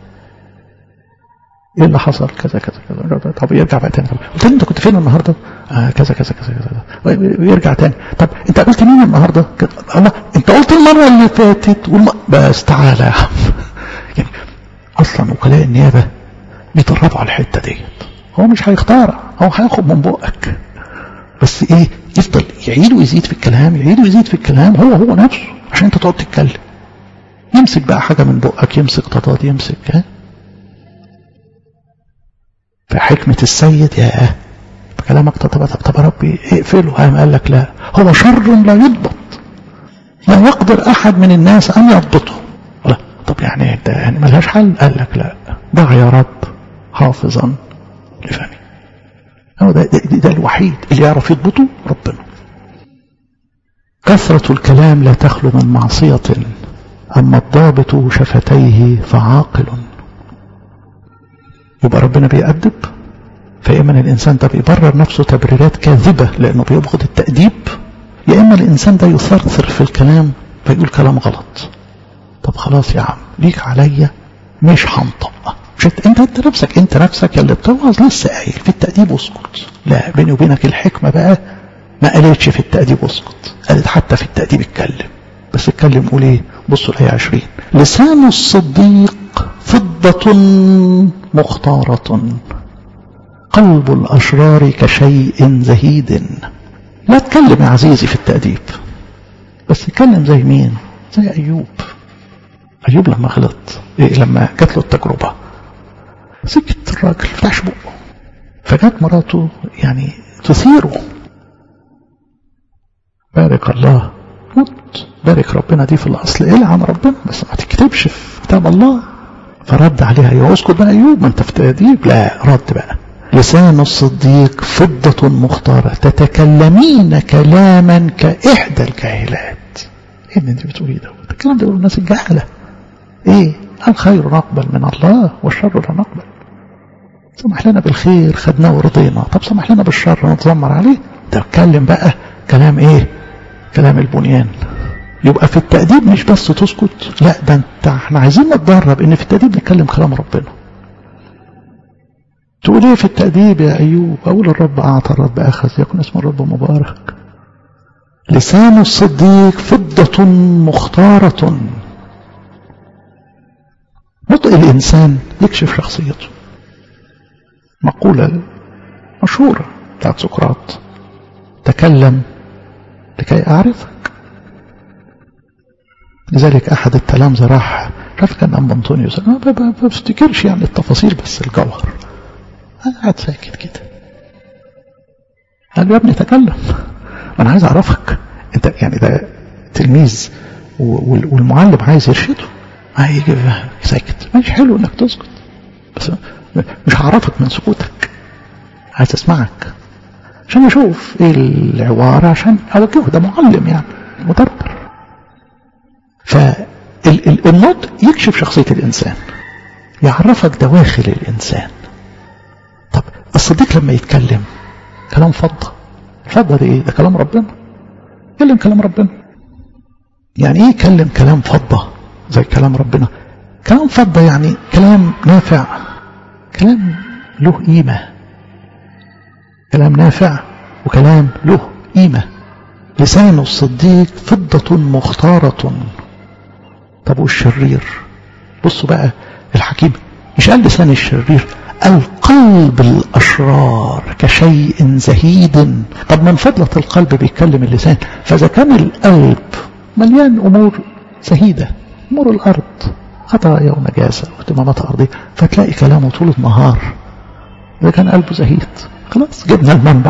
ايه اللي حصل؟ كذا كذا كذا. طب يرجع بقى تاني، قلت له انت كنت فين النهارده؟ كذا كذا كذا كذا. ويرجع تاني، طب انت قلت مين النهارده؟ الله انت قلت المره اللي فاتت بس تعالى يا عم. يعني اصلا وكلاء النيابه بيتدربوا على الحته ديت. هو مش هيختارع، هو هياخد من بقك، بس ايه؟ يفضل يعيد ويزيد في الكلام، يعيد ويزيد في الكلام هو نفسه عشان انت تقعد تتكلم. يمسك بقى حاجه من بقك، يمسك تضاد، يمسك فحكمة السيد يا كلامك طب ربي اقفله. قال لك لا، هو شر لا يضبط، لا يقدر احد من الناس ان يضبطه. لا طب يعني ملهاش حل. قال لك لا، دع يا رب حافظا لفمي. هو ده الوحيد اللي يعرف يضبطه ربنا. كثرة الكلام لا تخلو من معصية، أما الضابط شفتيه فعاقل. يبقى ربنا بيأدب، فإما الإنسان ده بيبرر نفسه تبريرات كاذبة لأنه بيبغض التأديب، يا إما الإنسان ده يثرثر في الكلام فيقول كلام غلط. طب خلاص يا عم ليك عليا مش هنطق. مش انت نفسك اللي بتوعظ لسه قايل في التأديب اسكت. لا، بيني وبينك الحكمة بقى ما قالتش في التأديب اسكت، قالت حتى في التأديب اتكلم. بس اتكلم قول ايه؟ بصوا الآية 20: لسان الصديق فضة مختارة، قلب الأشرار كشيء زهيد. لا تكلم يا عزيزي في التأديب، بس اتكلم زي مين؟ زي أيوب لما غلط لما جات له التجربة سكت الراجل فتحش بقه، فجات مراته يعني تثيره. بارك الله مت، بارك ربنا دي في الأصل إلعن ربنا، بس ما تكتبش في كتاب الله. فرد عليها يا اسكت بقى أيوب، ما انت في تأديب. لا، رد بقى: لسان الصديق فضة مختارة، تتكلمين كلاما كإحدى الكاهلات. ايه اللي انت بتقوليه ده؟ الكلام ده يقول الناس الجهلة. ايه؟ الخير نقبل من الله والشر لا نقبل. سمح لنا بالخير خدناه ورضينا، طب سمح لنا بالشر نتذمر عليه. ده اتكلم بقى كلام ايه؟ كلام البنيان. يبقى في التأديب مش بس تسكت، لا ده احنا عايزين نتدرب ان في التأديب نتكلم كلام ربنا. تقول ايه في التأديب يا أيوب؟ أقول الرب أعطى الرب أخذ، يكون اسم الرب مبارك. لسان الصديق فضة مختارة. نطق الإنسان يكشف شخصيته. مقولة مشهورة بتاعت سقراط: تكلم لكي أعرفك. لذلك أحد التلامذة راح شاف كان أم أنطونيوس، أنا ما بفتكرش يعني التفاصيل بس الجوهر، قاعد ساكت كده. قال له يا ابني تكلم، أنا عايز أعرفك أنت، يعني ده التلميذ والمعلم عايز يرشده، هيجي ساكت. ماشي، حلو انك تسكت، بس مش هعرفك من سكوتك، عايز اسمعك عشان اشوف ايه العبارة عشان اوجهه. ده معلم يعني مدبر. فالنطق يكشف شخصية الانسان، يعرفك دواخل الانسان. طب الصديق لما يتكلم كلام فضة، الفضة دي ايه؟ ده كلام ربنا. يتكلم كلام ربنا. يعني ايه يتكلم كلام فضة زي كلام ربنا؟ كلام فضة يعني كلام نافع، كلام له قيمة، كلام نافع وكلام له قيمة. لسان الصديق فضة مختارة. طب والشرير؟ بصوا بقى الحكيم مش قال لسان الشرير، القلب الأشرار كشيء زهيد. طب من فضلة القلب بيتكلم اللسان. فإذا كان القلب مليان أمور زهيدة، أمور الأرض، خطايا ونجاسة واهتمامات أرضية، فتلاقي كلامه طول النهار. إذا كان قلبه زهيد خلاص جبنا المنبع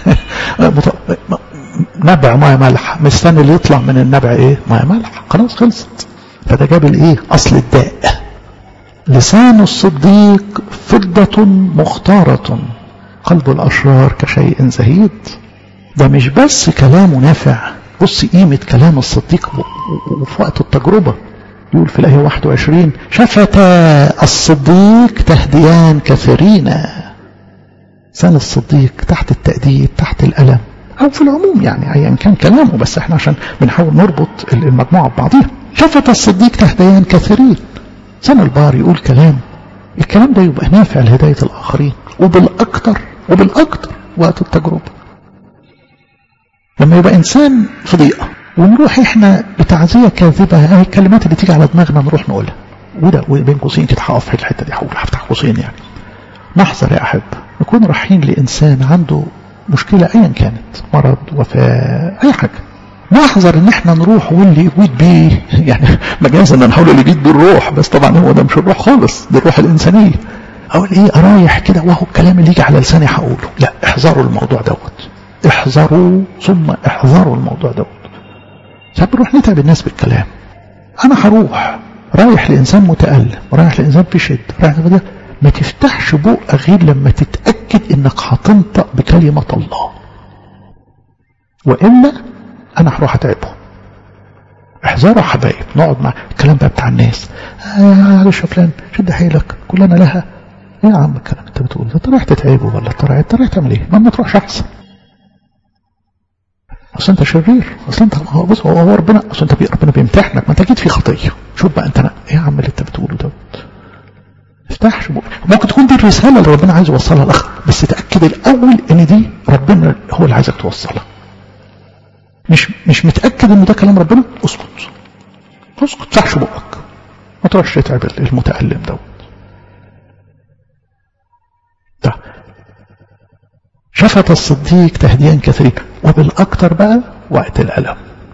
نبع ماء ملح، مستني اللي يطلع من النبع ايه؟ ماء ملح، خلاص خلصت. فده جاب الايه؟ اصل الداء. لسان الصديق فضة مختارة، قلب الاشرار كشيء زهيد. ده مش بس كلامه نافع، بص قيمة كلام الصديق وفي وقت التجربة. يقول في الآية 21 شفتا الصديق تهديان كثيرين. لسان الصديق تحت التأديب، تحت الألم، أو في العموم يعني أيا كان كلامه، بس احنا عشان بنحاول نربط المجموعة ببعضها. شفت الصديق تهديان كثيرين. لسان البار يقول كلام، الكلام ده يبقى نافع لهداية الآخرين، وبالأكتر وقت التجربة. لما يبقى إنسان في ضيقة ونروح احنا بتعزية كاذبة، هاي الكلمات اللي تيجي على دماغنا نروح نقولها. وده بين قوسين كده، هقف في الحتة دي، هقول هفتح قوسين يعني. نحذر يا أحب نكون رايحين لإنسان عنده مشكلة أيا كانت، مرض، وفاة، أي حاجة. نحذر إن احنا نروح واللي يبيد بيه يعني مجازا ان نحاول اللي يبيد بالروح، بس طبعا هو ده مش الروح خالص، دي الروح الإنسانية. أقول إيه؟ رايح كده وهو الكلام اللي يجي على لساني هقوله. لا، احذروا الموضوع دوت، احذروا ثم احذروا الموضوع دوت. ساعات بنروح نتعب الناس بالكلام. أنا هروح رايح لإنسان متألم، رايح لإنسان في شد، رايح لإنسان، ما تفتحش بقك غير لما تتأكد إنك هتنطق بكلمة الله، وإلا أنا هروح أتعبه. احذروا حبايب. نقعد مع الكلام بقى بتاع الناس، معلش يا فلان شد حيلك كلنا لها. ايه يا عم الكلام انت بتقول؟ انت رايح تتعبه ولا انت رايح تعمل ايه؟ ما تروحش احسن. اصل انت شرير، اصل انت بص هو ربنا، اصل انت ربنا بيمتحنك، ما انت اكيد في خطيه. شوف بقى انت ايه يا عم اللي انت بتقوله دوت؟ افتحش بقى. ممكن تكون دي الرساله اللي ربنا عايز يوصلها لك، بس تاكد الاول ان دي ربنا هو اللي عايزك توصلها. مش متاكد ان ده كلام ربنا، اسكت افتحش بقك، ما تروحش تتعب المتالم دوت. ده شفت الصديق تهديان كثيرين، وبالاكثر بقى وقت الالم.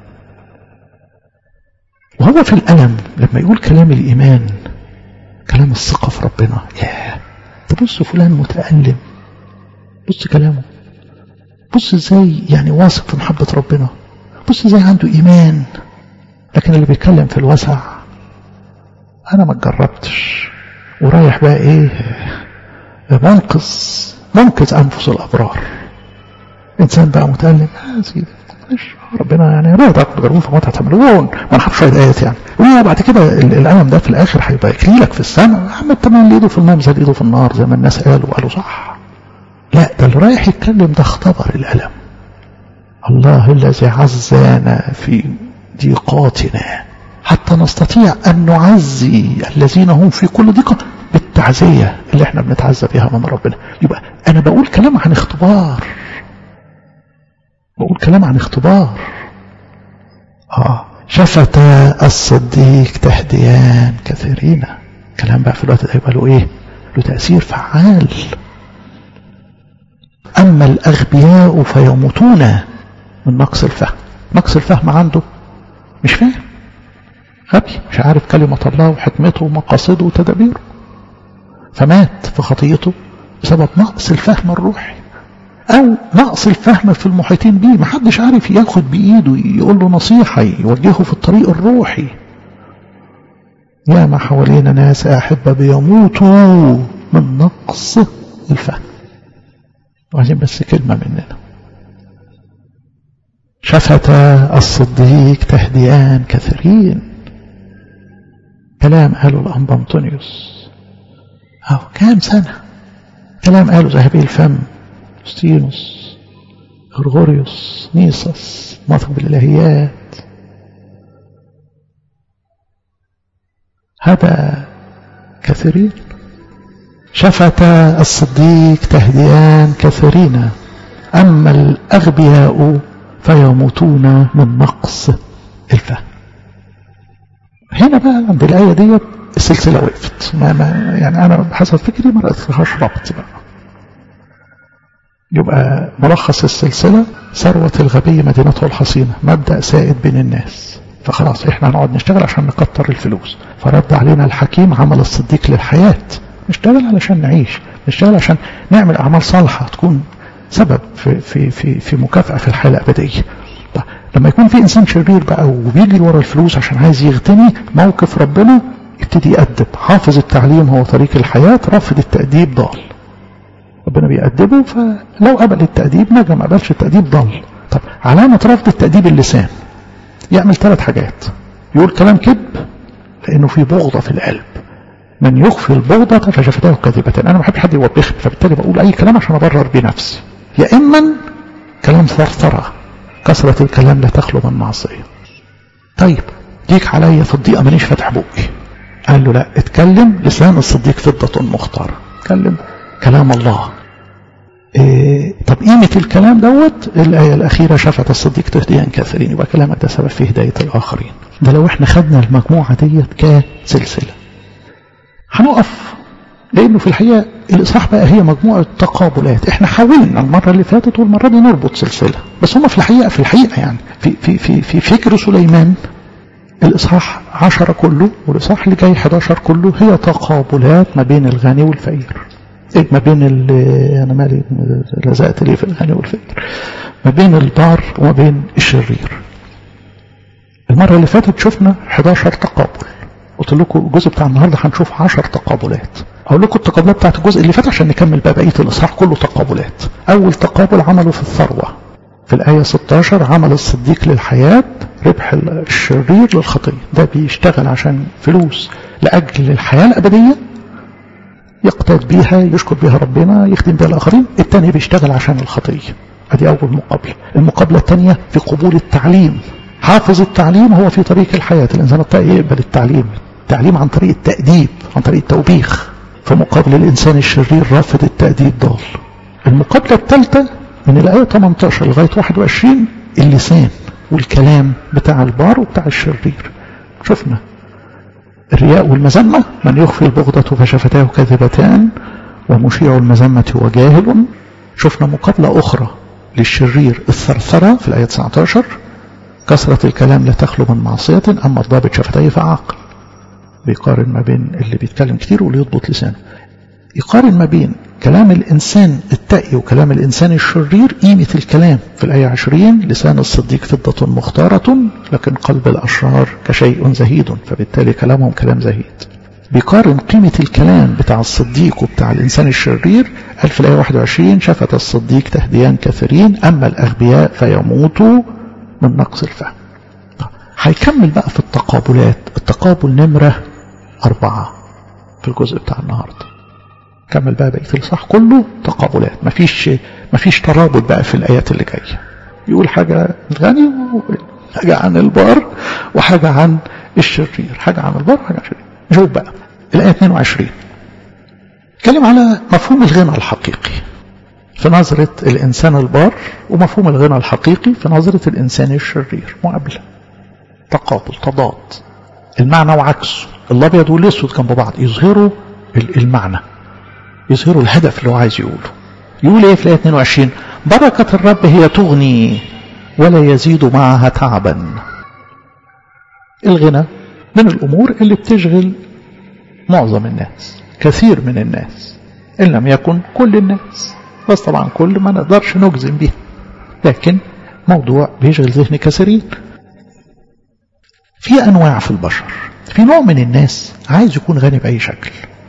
وهو في الالم لما يقول كلام الايمان، كلام الثقه في ربنا، ياه تبص فلان متالم، بص كلامه، بص ازاي يعني واثق في محبه ربنا، بص ازاي عنده ايمان. لكن اللي بيتكلم في الوسع، انا ما جربتش، ورايح بقى ايه؟ منقذ انفس الابرار. انسان بقى متألم، سيدي ربنا يعني رضاك بجربون فما تعملون، ما نحط شويه ايات يعني. وبعد كده الالم ده في الاخر هيبقى يكليلك في السماء. يا عم التمام اللي ايده في الماء زاد ايده في النار زي ما الناس قالوا صح. لا، ده اللي رايح يتكلم ده اختبر الالم. الله الذي عزانا في ضيقاتنا حتى نستطيع ان نعزي الذين هم في كل ضيقه بالتعزيه اللي احنا بنتعزى بها من ربنا. يبقى انا بقول كلام عن اختبار، شفت الصديق تهديان كثيرين. كلام بقى في الوقت ده يبقى له ايه؟ له تأثير فعال. اما الاغبياء فيموتون من نقص الفهم. نقص الفهم عنده، مش فاهم، غبي، مش عارف كلمة الله وحكمته ومقاصده وتدابيره، فمات في خطيته بسبب نقص الفهم الروحي. أو نقص الفهم في المحيطين به، محدش عارف ياخد بإيده يقول له نصيحة يوجهه في الطريق الروحي. يا ما حوالينا ناس أحبة بيموتوا من نقص الفهم. وعايزين بس كلمة مننا. شفت الصديق تهديان كثيرين. كلام قاله الأنبا أنطونيوس كام سنة، كلام قاله ذهبي الفم أستينوس، غرغوريوس، نيسوس، ناطق بالإلهيات. هذا كثيرين. شفت الصديق تهديان كثيرين، أما الأغبياء فيموتون من نقص الفهم. هنا بقى عند الآية دي السلسلة وقفت. يعني أنا بحسب فكري ما رأيتهاش ربط بقى. يبقى ملخص السلسلة: ثروة الغبي مدينته الحصينة، مبدأ سائد بين الناس. فخلاص احنا هنقعد نشتغل عشان نكتر الفلوس، فرد علينا الحكيم عمل الصديق للحياة. نشتغل علشان نعيش، نشتغل عشان نعمل أعمال صالحة تكون سبب في مكافأة في الحياة الأبدية. لما يكون في إنسان شرير بقى وبيجري ورا الفلوس عشان عايز يغتني، موقف ربنا يبتدي يأدب. حافظ التعليم هو طريق الحياة، رافض التأديب ضال. ربنا بيأدبه، فلو قبل التأديب نجا، ما قبلش التأديب ضل. طب علامة رفض التأديب اللسان، يعمل 3 حاجات: يقول كلام كذب لأنه في بغضة في القلب، من يخفي البغضة فشفتاه كذبة. أنا ما بحبش حد يوبخني، فبالتالي بقول أي كلام عشان أبرر بنفسي. يا إما كلام ثرثرة، كثرة الكلام لا تخلو من معصية. طيب ديك عليا في الضيقة مانيش فاتح بوقي. قال له لا، اتكلم، لسان الصديق فضة مختارة، اتكلم كلام الله. طب قيمة الكلام دوت الآية الأخيرة: شفت الصديق تهديان كثيرين. يبقى كلامك ده سبب في هداية الآخرين. ده لو احنا خدنا المجموعة ديت كسلسلة. هنقف، لأنه في الحقيقة الإصحاح بقى هي مجموعة تقابلات. احنا حاولنا المرة اللي فاتت والمرة دي نربط سلسلة، بس هم في الحقيقة يعني في فكر سليمان الإصحاح 10 كله والإصحاح اللي جاي 11 كله هي تقابلات ما بين الغني والفقير. ما بين أنا مالي لزقت لي في الغني والفقير، ما بين البار وما بين الشرير. المرة اللي فاتت شفنا 11 تقابل. قلت لكم الجزء بتاع النهاردة هنشوف 10 تقابلات. أقول لكم التقابلات بتاعت الجزء اللي فات عشان نكمل بقى بقية الإصحاح كله تقابلات. أول تقابل عمله في الثروة في الآية 16: عمل الصديق للحياة، ربح الشرير للخطية. ده بيشتغل عشان فلوس لأجل الحياة الأبدية، يقتاد بيها، يشكر بيها ربنا، يخدم بيها الآخرين. الثاني بيشتغل عشان الخطية. ادي أول مقابلة. المقابلة الثانية في قبول التعليم. حافظ التعليم هو في طريق الحياة. الإنسان الطائع يقبل التعليم عن طريق التأديب، عن طريق التوبيخ. في مقابل الإنسان الشرير رافض التأديب ضال. المقابلة الثالثة من الآية 18 لغاية 21: اللسان والكلام بتاع البار وبتاع الشرير. شفنا الرياء والمذمة: من يخفي البغضة فشفتاه كذبتان، ومشيع المذمة وجاهل. شفنا مقابلة أخرى للشرير: الثرثرة في الآية 19: كثرة الكلام لا تخلو من معصية، أما الضابط شفتيه فعاقل. بيقارن ما بين اللي بيتكلم كتير واللي يضبط لسانه. يقارن ما بين كلام الإنسان التقي وكلام الإنسان الشرير. قيمة الكلام في الآية 20: لسان الصديق فضة مختارة، لكن قلب الأشرار كشيء زهيد. فبالتالي كلامهم كلام زهيد. بيقارن قيمة الكلام بتاع الصديق وبتاع الإنسان الشرير. قال في الآية 21: شفت الصديق تهديان كثيرين، أما الأغبياء فيموتوا من نقص الفهم. هيكمل بقى في التقابلات. التقابل نمرة 4 في الجزء بتاع النهاردة. كمل بقى بقية الإصحاح كله تقابلات. مفيش ترابط بقى في الآيات اللي جاية. يقول حاجة الغني وحاجة عن البار وحاجة عن الشرير، حاجة عن البار وحاجة عن الشرير. نشوف بقى الآية 22. اتكلم على مفهوم الغنى الحقيقي في نظرة الإنسان البار، ومفهوم الغنى الحقيقي في نظرة الإنسان الشرير. مقابلة، تقابل، تضاد، المعنى وعكسه. الأبيض والأسود جنب بعض يظهروا المعنى، يظهروا الهدف اللي هو عايز يقوله. يقول ايه في الآية 22: بركة الرب هي تغني ولا يزيد معها تعبا. الغنى من الأمور اللي بتشغل معظم الناس، كثير من الناس، إن لم يكن كل الناس. بس طبعا كل ما نقدرش نجزم بيه، لكن موضوع بيشغل ذهن كثيرين. في أنواع في البشر، في نوع من الناس عايز يكون غني بأي شكل،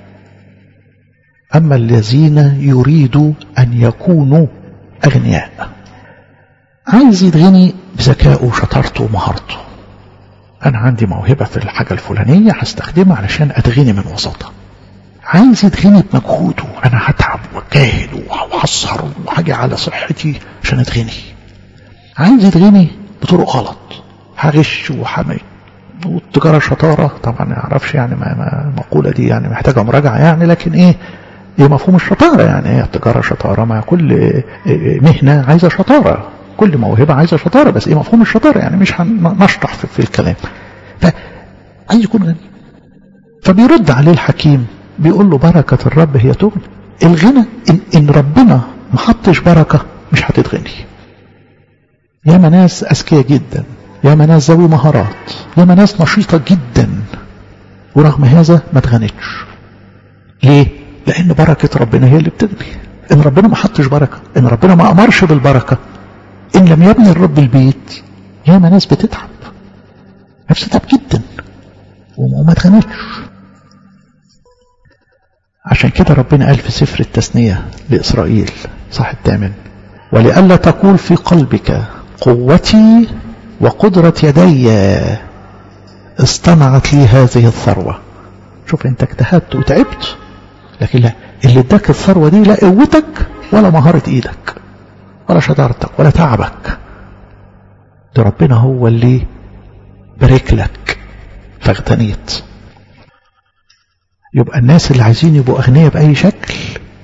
أما الذين يريدوا أن يكونوا أغنياء، عايز يتغني بذكائه وشطارته ومهارته. أنا عندي موهبة في الحاجة الفلانية هستخدمها علشان أتغني من وسطها. عايز يتغني بمجهوده، أنا هتعب وجاهد وهسهر وهاجي على صحتي عشان أتغني. عايز يتغني بطرق غلط، هغش وحمي والتجارة شطارة. طبعا ما اعرفش يعني المقولة دي يعني محتاجة مراجعة يعني، لكن ايه مفهوم الشطارة؟ يعني ايه التجارة شطارة؟ مع كل مهنة عايزة شطارة، كل موهبة عايزة شطارة، بس ايه مفهوم الشطارة؟ يعني مش هنشطح في الكلام. فعايز يكون غني، فبيرد عليه الحكيم بيقول له بركة الرب هي تغني. الغنى إن ربنا ما حطش بركة مش هتتغني. ياما ناس أذكياء جدا، ياما ناس ذوي مهارات، ياما ناس نشيطة جدا، ورغم هذا ما تغنتش. ليه؟ لأن بركة ربنا هي اللي بتغني. إن ربنا ما حطش بركة، إن ربنا ما أمرش بالبركة، إن لم يبني الرب البيت، ياما ناس بتتعب، نفسها تتعب جدا وما تغنتش. عشان كده ربنا قال في سفر التثنية لإسرائيل صح 8: ولئلا تقول في قلبك قوتي وقدرة يدي اصطنعت لي هذه الثروة. شوف انت اجتهدت وتعبت، لكن لا، اللي اداك الثروة دي لا قوتك ولا مهارة ايدك ولا شطارتك ولا تعبك، ده ربنا هو اللي بارك لك فاغتنيت. يبقى الناس اللي عايزين يبقوا أغنياء بأي شكل،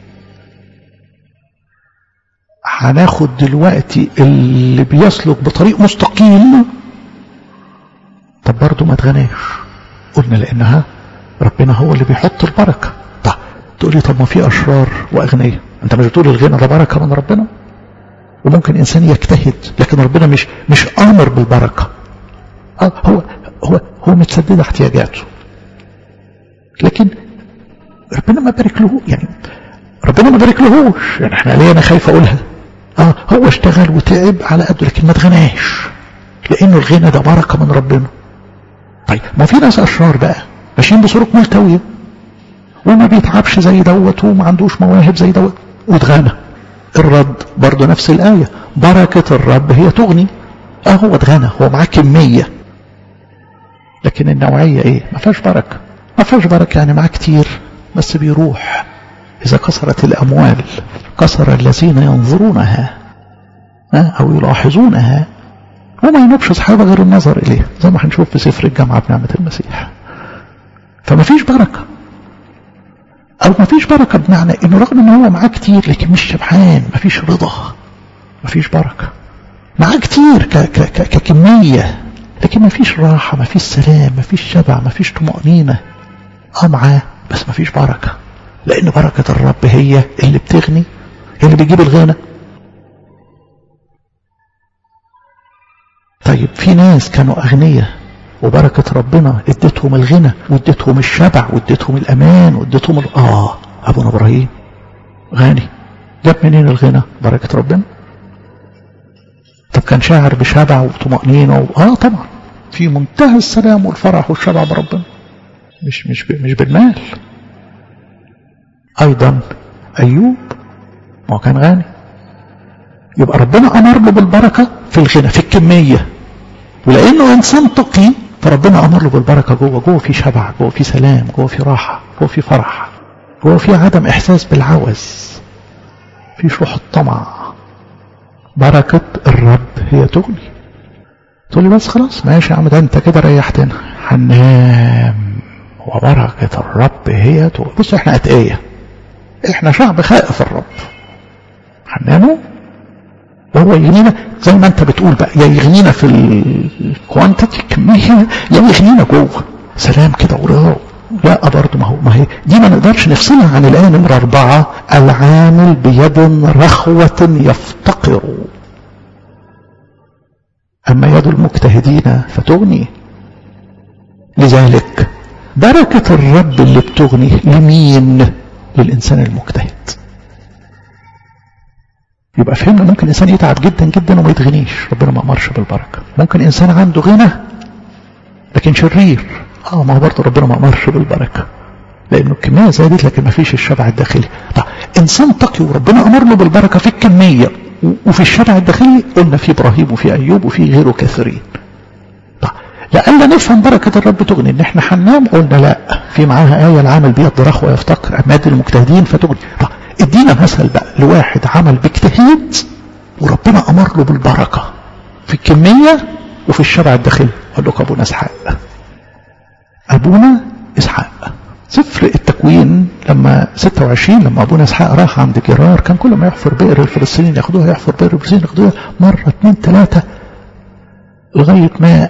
هناخد دلوقتي اللي بيسلك بطريق مستقيم، طب برضه ما تغناش. قلنا لأنها ربنا هو اللي بيحط البركة. طب تقولي طب ما في أشرار وأغنياء، أنت مش بتقول الغنى ده بركة من ربنا؟ وممكن إنسان يجتهد لكن ربنا مش آمر بالبركة. هو متسدد احتياجاته، لكن ربنا ما بارك له، يعني ربنا ما بارك لهوش. يعني احنا ليه انا خايف اقولها؟ هو اشتغل وتعب على قده لكن ما اتغناش، لانه الغنى ده بركه من ربنا. طيب ما في ناس اشرار بقى ماشيين بسلوك ملتويه وما بيتعبش زي دوت وما عندوش مواهب زي دوت واتغنى. الرد برضه نفس الايه، بركه الرب هي تغني. هو اتغنى، هو معاه كميه، لكن النوعيه ايه؟ ما فيهاش بركه. ما فيهاش بركه يعني معاه كتير بس بيروح. إذا كسرت الأموال كسر الذين ينظرونها أو يلاحظونها، وما ينوبش صحابة غير النظر إليه، زي ما هنشوف في سفر الجامعة بنعمة المسيح. فما فيش بركة، أو ما فيش بركة بمعنى إنه رغم إنه هو معاه كتير لكن مش شبعان، ما فيش رضا، ما فيش بركة. معاه كتير ككمية لكن ما فيش راحة، ما فيش سلام، ما فيش شبع، ما فيش طمأنينة. معاه بس ما فيش بركة، لأن بركة الرب هي اللي بتغني، هي اللي بيجيب الغنى. طيب في ناس كانوا أغنياء وبركة ربنا ادتهم الغنى وادتهم الشبع وادتهم الأمان وادتهم أبونا إبراهيم غني، جاب منين الغنى؟ بركة ربنا. طب كان شاعر بشبع وطمأنينة طبعا في منتهى السلام والفرح والشبع بربنا، مش بالمال. أيضا أيوب ما كان غني، يبقى ربنا أمر له بالبركة في الغنى في الكمية، ولأنه إنسان تقي فربنا أمر له بالبركة جوه في شبع، جوه في سلام، جوه في راحة، جوه في فرح، جوه في عدم إحساس بالعوز، في روح الطمع. بركة الرب هي تغني. تقول لي بس خلاص ماشي يا عم، ده أنت كده ريحتنا، هننام وبركة الرب هي تغني. بص احنا أتقية، احنا شعب خائف الرب، هنناموا وهو يغنينا زي ما انت بتقول بقى، يا يغنينا في الكوانتيتي الكمية، يا يغنينا جوه سلام كده ورضا. لا برضه ما هي دي ما نقدرش نفصلها عن الآية نمرة 4: العامل بيد رخوة يفتقر، أما يد المجتهدين فتغني. لذلك بركة الرب اللي بتغني لمين؟ للإنسان المجتهد. يبقى فهمنا ممكن إنسان يتعب جدا جدا وما يتغنيش، ربنا ما أمرش بالبركة. ممكن إنسان عنده غنى لكن شرير، ما هو برضه ربنا ما أمرش بالبركة، لأنه الكمية زادت لكن ما فيش الشبع الداخلي. طيب إنسان تقي وربنا أمر له بالبركة في الكمية وفي الشبع الداخلي، قلنا في إبراهيم وفي أيوب وفي غيره كثيرين. طيب لألا نفهم بركة الرب تغني إن إحنا حنام، قلنا لا، في معاها آية العمل بيد رخوة يفتقر أماد المجتهدين فتغني. طيب ادينا مثل بقى لواحد عمل باجتهاد وربنا أمر له بالبركة في الكمية وفي الشبع الداخلي. قال لك أبونا إسحاق. سفر التكوين لما 26 لما أبونا إسحاق راح عند جرار، كان كل ما يحفر بئر الفلسطينيين ياخدوها، يحفر بئر الفلسطينيين ياخدوها، مرة 2 3 لغاية ما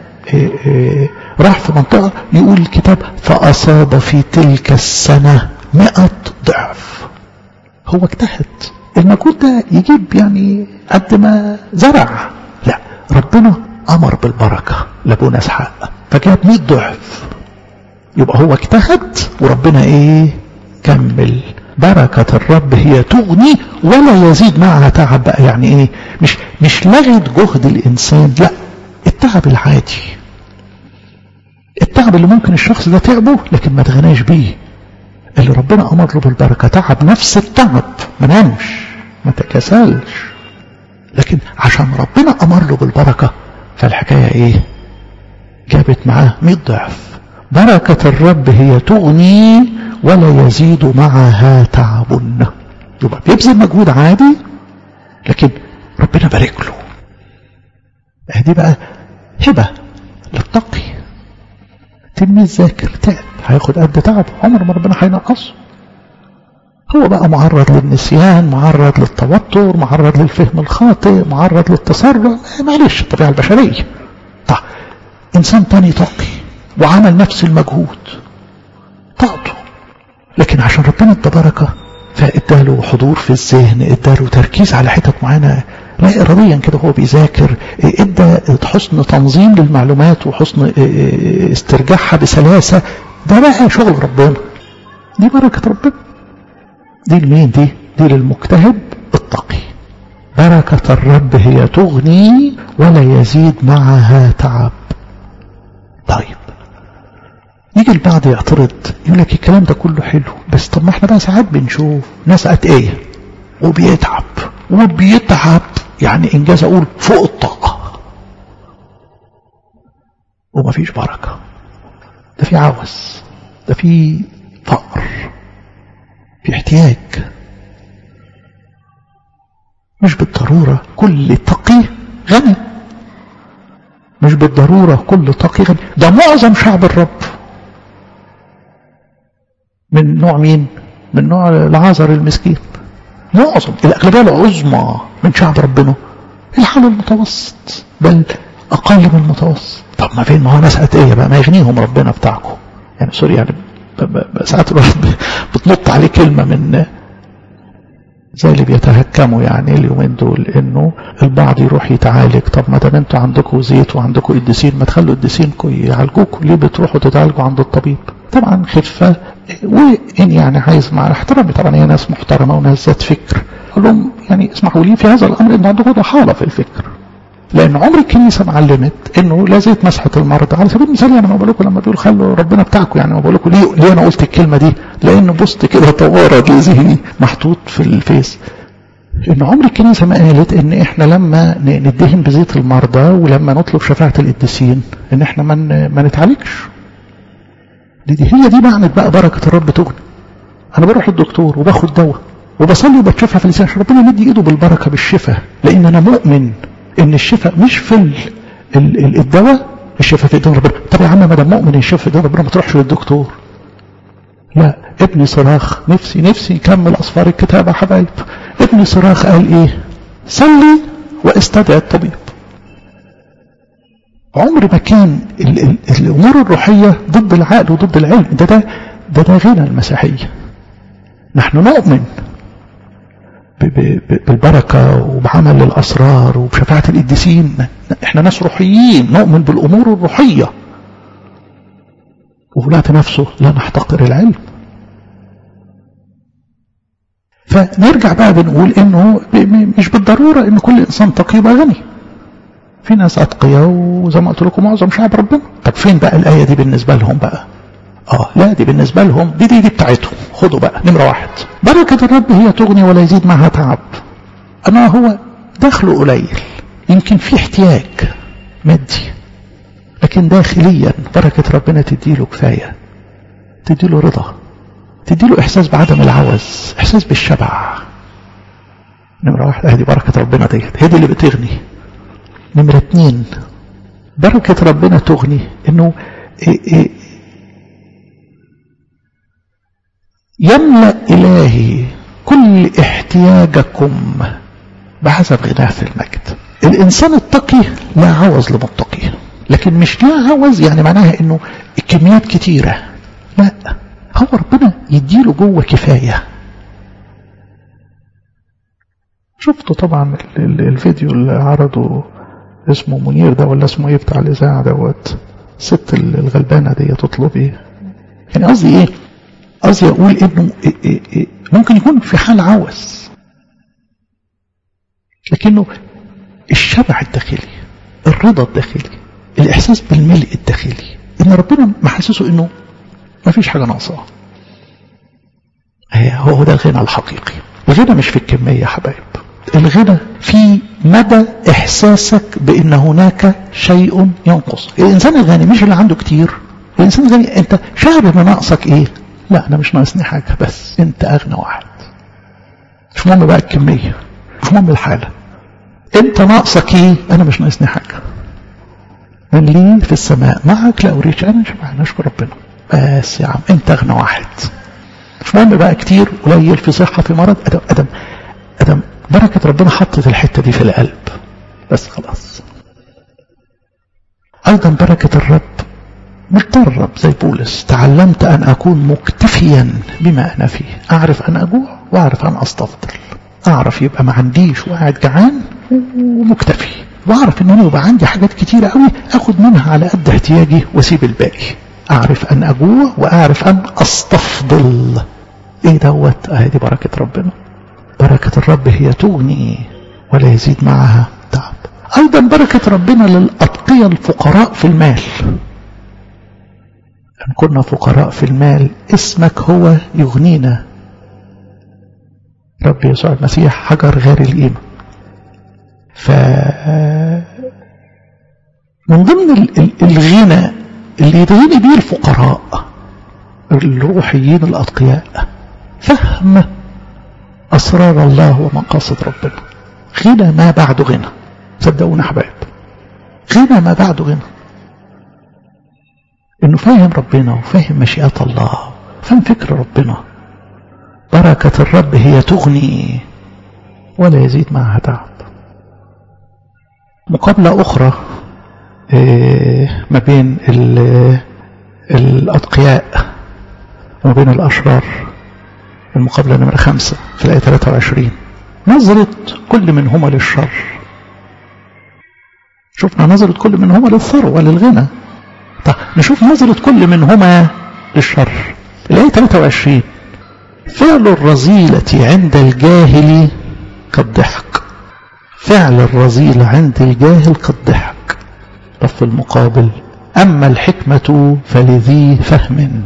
راح في منطقة يقول الكتاب فأصاب في تلك السنة 100 ضعف. هو اجتهد، المجهود ده يجيب يعني قد ما زرع، لا ربنا أمر بالبركة لأبونا إسحاق فجاب 100 ضعف. يبقى هو اجتهد وربنا كمل. بركة الرب هي تغني ولا يزيد معها تعب بقى. يعني مش لغت جهد الإنسان، لا، التعب العادي، التعب اللي ممكن الشخص ده تعبه لكن ما تغناش بيه، اللي ربنا أمر له بالبركة تعب نفس التعب، ما نامش ما تكسلش، لكن عشان ربنا أمر له بالبركة فالحكاية جابت معاه 100 ضعف. بركة الرب هي تغني ولا يزيد معها تعب. يبقى بيبذل مجهود عادي لكن ربنا بارك له. دي بقى هبة للتقي. تلميذ ذاكر تعب هياخد قد تعب، عمر ما ربنا هينقصه. هو بقى معرض للنسيان، معرض للتوتر، معرض للفهم الخاطئ، معرض للتسرع، معلش الطبيعة البشرية. طيب إنسان تاني تقي وعمل نفس المجهود طاقته، لكن عشان ربنا ادى بركة فاداله حضور في الذهن، اداله تركيز على حتت معينة لا إراديا كده هو بيذاكر، ادى حسن تنظيم للمعلومات وحسن استرجاعها بسلاسة. ده بقى شغل ربنا، دي بركة ربنا. دي لمين؟ دي للمجتهد التقي. بركة الرب هي تغني ولا يزيد معها تعب. طيب يجي البعض يعترض يقول لك الكلام ده كله حلو، بس طب ما احنا بقى ساعات بنشوف ناس أتقية وبيتعب يعني إنجاز أقول فوق الطاقة وما فيش بركة. ده في عوز، ده في فقر، في احتياج. مش بالضرورة كل تقي غني، مش بالضرورة كل تقي غني. ده معظم شعب الرب من نوع مين؟ من نوع العازر المسكين. معظم الأغلبية العظمى من شعب ربنا الحال المتوسط، بل أقل من المتوسط. طب ما فين؟ ما هو ناس أتقية بقى، ما يغنيهم ربنا بتاعكم. يعني سوري، يعني ساعات بتنط عليه كلمة من زي اللي بيتهكموا يعني اليومين دول، انه البعض يروح يتعالج. طب ما دام انتوا عندكم زيت وعندكم قديسين، ما تخلوا قديسينكم يعالجوكم، ليه بتروحوا تتعالجوا عند الطبيب؟ طبعا خفة، وإن يعني عايز مع احترامي طبعا هي ناس محترمة وناس ذات فكر، أقول لهم يعني اسمحوا لي في هذا الأمر إن عندكم ضحالة في الفكر، لأن عمر الكنيسة معلمت إنه لا زيت مسحة المرضى. على سبيل المثال يعني ما بقول لكم لما بيقول خلوا ربنا بتاعكم، يعني ما بقول لكم ليه أنا قلت الكلمة دي؟ لأنه بوست كده توارد لذهني محطوط في الفيس، إن عمر الكنيسة ما قالت إن إحنا لما ندهن بزيت المرضى ولما نطلب شفاعة القديسين إن إحنا ما نتعالجش. هي دي معنى بقى بركة الرب تغني. أنا بروح الدكتور وباخد دواء وبصلي وبتشفع في اللسان عشان ربنا يمد إيده بالبركة بالشفاء، لأن أنا مؤمن إن الشفاء مش في الدواء، الشفاء في إيدين ربنا. طب يا عم ما دام مؤمن الشفاء في إيدين ربنا ما تروحش للدكتور. لا، ابني صراخ نفسي يكمل أصفار الكتاب يا حبايب. ابني صراخ قال إيه؟ صلي واستدعي الطبيب. عمر ما كان الأمور الروحية ضد العقل وضد العلم. ده غنى المسيحية. نحن نؤمن بالبركة وبعمل الأسرار وبشفاعة القديسين. احنا ناس روحيين نؤمن بالأمور الروحية، ولا في نفسه لا نحتقر العلم. فنرجع بقى بنقول انه مش بالضرورة ان كل انسان تقي يبقى غني. في ناس اتقياء وزي ما قلت لكم معظم شعب ربنا. طب فين بقى الآية دي بالنسبة لهم بقى؟ لا دي بالنسبة لهم دي بتاعتهم. خدوا بقى نمرة 1، بركة الرب هي تغني ولا يزيد معها تعب. انا هو دخله قليل، يمكن في احتياج مادي، لكن داخليا بركة ربنا تديله كفاية، تديله رضا، تديله احساس بعدم العوز، احساس بالشبع. نمرة 1 هذه بركة ربنا ديت، هي دي اللي بتغني. نمرة 2 بركة ربنا تغني انه يملأ إلهي كل احتياجكم بحسب غناه في المجد. الإنسان التقي لا عوز لمتقي، لكن مش لا عوز يعني معناها انه الكميات كتيرة، لا، هو ربنا يديله جوه كفاية. شفتوا طبعا الفيديو اللي عرضه اسمه منير ده ولا اسمه ايه بتاع الإذاعة دوت، الست الغلبانة دي تطلب ايه؟ يعني قصدي ايه؟ قصدي اقول انه ممكن يكون في حال عوز، لكنه الشبع الداخلي، الرضا الداخلي، الاحساس بالملء الداخلي، ان ربنا محسسه انه ما فيش حاجة ناقصة. هو ده الغنى الحقيقي. الغنى مش في الكمية يا حبايب، الغنى في مدى احساسك بان هناك شيء ينقص. الانسان الغني مش اللي عنده كتير، الانسان الغني انت شعر ان ناقصك ايه؟ لا انا مش ناقصني حاجة، بس انت اغنى واحد. مش مهم بقى الكمية، مش مهم الحالة، انت ناقصك ايه؟ انا مش ناقصني حاجة، من لي في السماء معك لا اريد، انا شبعان اشكر ربنا، بس يا عم انت اغنى واحد. مش مهم بقى كتير قليل، في صحة في مرض، ادم بركة ربنا حطت الحتة دي في القلب بس خلاص. ايضا بركة الرب متدرب زي بولس، تعلمت ان اكون مكتفيا بما انا فيه، اعرف ان اجوع واعرف ان استفضل، اعرف يبقى ما عنديش وقاعد جعان ومكتفي، واعرف ان انا يبقى عندي حاجات كتيرة قوي اخد منها على قد احتياجي واسيب الباقي، اعرف ان اجوع واعرف ان استفضل. ايه دوت؟ دي بركة ربنا. بركة الرب هي تغني ولا يزيد معها تعب. ايضا بركة ربنا للاتقياء الفقراء في المال. ان كنا فقراء في المال اسمك هو يغنينا. رب يسوع المسيح حجر غير القيمة. من ضمن الغنى اللي يتغني بيه الفقراء الروحيين الأتقياء فهم أسرار الله ومقاصد ربنا. غنى ما بعد غنى، صدقونا حبايب، غنى ما بعد غنى، انه فاهم ربنا وفاهم مشيئة الله وفاهم فكر ربنا. بركة الرب هي تغني ولا يزيد معها تعب. مقابلة أخرى ما بين الأتقياء وما بين الأشرار، المقابلة نمرة 5 في الآية 23. نظرة كل منهما للشر. شفنا نظرة كل منهما للثروة للغنى، طيب نشوف نظرة كل منهما للشر. الآية 23 فعل الرذيلة عند الجاهل كالضحك. فعل الرذيلة عند الجاهل كالضحك. طب في المقابل أما الحكمة فلذي فهم.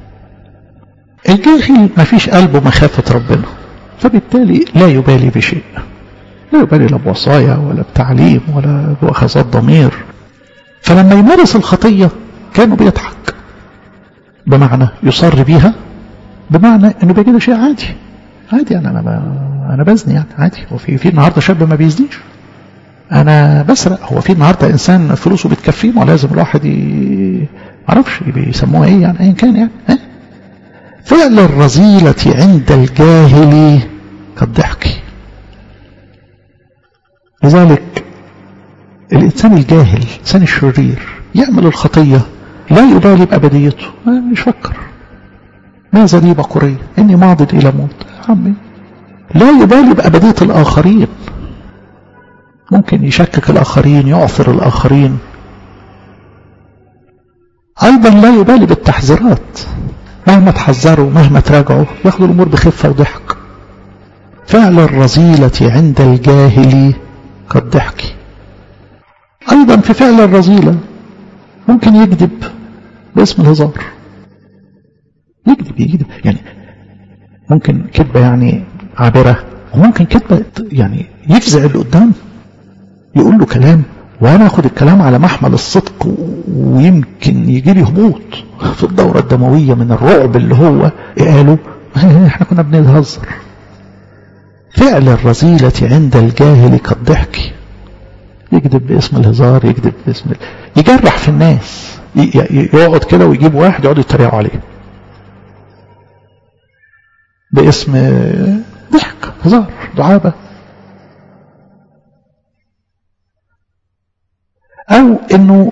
الجاهل ما فيش قلبه مخافة ربنا، فبالتالي لا يبالي بشيء، لا يبالي لا بوصايا ولا بتعليم ولا بأخذات ضمير. فلما يمارس الخطية كانوا بيضحك، بمعنى يصر بيها، بمعنى انه بيجد شيء عادي. عادي انا بزني يعني عادي. وفي النهارده شاب ما بيزنيش. انا بسرق. هو في النهارده انسان فلوسه بتكفيه؟ ما لازم الواحد معرفش بيسموها ايه يعني، ايا كان يعني. فعل الرذيلة عند الجاهل كالضحك. لذلك الانسان الجاهل، الانسان الشرير يعمل الخطية لا يبالي بأبديته، مش فكر ماذا لي بقرية إني ماض إلى موت. عمي لا يبالي بأبدية الآخرين، ممكن يشكك الآخرين، يعثر الآخرين. أيضا لا يبالي بالتحذيرات، مهما تحذروا مهما تراجعوا ياخدوا الأمور بخفة وضحك. فعل الرذيلة عند الجاهل كالضحك. أيضا في فعل الرذيلة ممكن يكذب باسم الهزار. يكذب يعني ممكن كذبة يعني عابرة، وممكن كذبة يعني يفزع اللي قدام، يقول له كلام وانا اخد الكلام على محمل الصدق، ويمكن يجي لي هبوط في الدورة الدموية من الرعب اللي هو قاله. احنا كنا بنهزر. فعل الرذيلة عند الجاهل كالضحك. يكذب باسم الهزار، يكذب باسم يجرح في الناس، يقعد كده ويجيب واحد يقعد يتريقوا عليه باسم ضحك، هزار، دعابة. او انه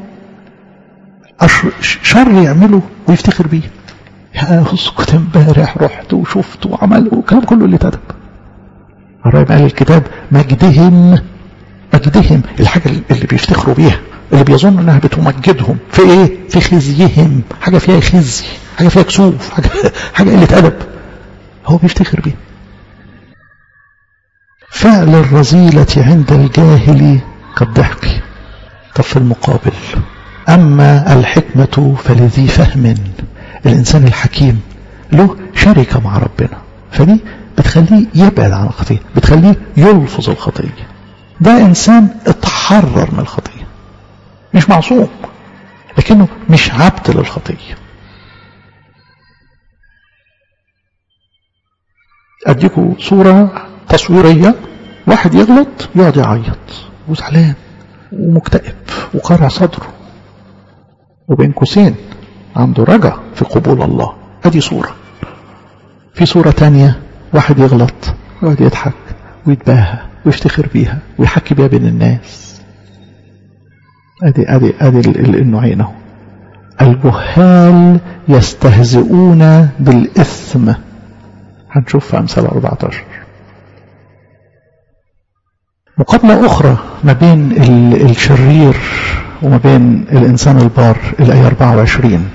شر يعمله ويفتخر بيه. يا كنت امبارح رحت وشفت وعمل وكلام كله اللي تدب. الرأي قال الكتاب مجدهم الحاجة اللي بيفتخروا بيها، اللي بيظن انها بتمجدهم في ايه؟ في خزيهم. حاجة فيها خزي، حاجة فيها كسوف، حاجة قلة أدب، هو بيفتخر بيها. فعل الرذيلة عند الجاهل كالضحك. طب في المقابل، أما الحكمة فلذي فهم. الإنسان الحكيم له شركة مع ربنا، فدي بتخليه يبعد عن الخطية، بتخليه يلفظ الخطية. ده إنسان اتحرر من الخطية، مش معصوم لكنه مش عبد للخطية. أديكوا صورة تصويرية. واحد يغلط يقعد يعيط وزعلان ومكتئب وقارع صدره، وبين قوسين عنده رجع في قبول الله. ادي صورة. في صورة تانية، واحد يغلط يقعد يضحك ويتباهى ويفتخر بيها ويحكي بيها بين الناس. ادي النوعين اهو. الجهال يستهزئون بالإثم. هنشوف في أمثال 14. مقابلة أخرى ما بين الشرير وما بين الإنسان البار، الآية 24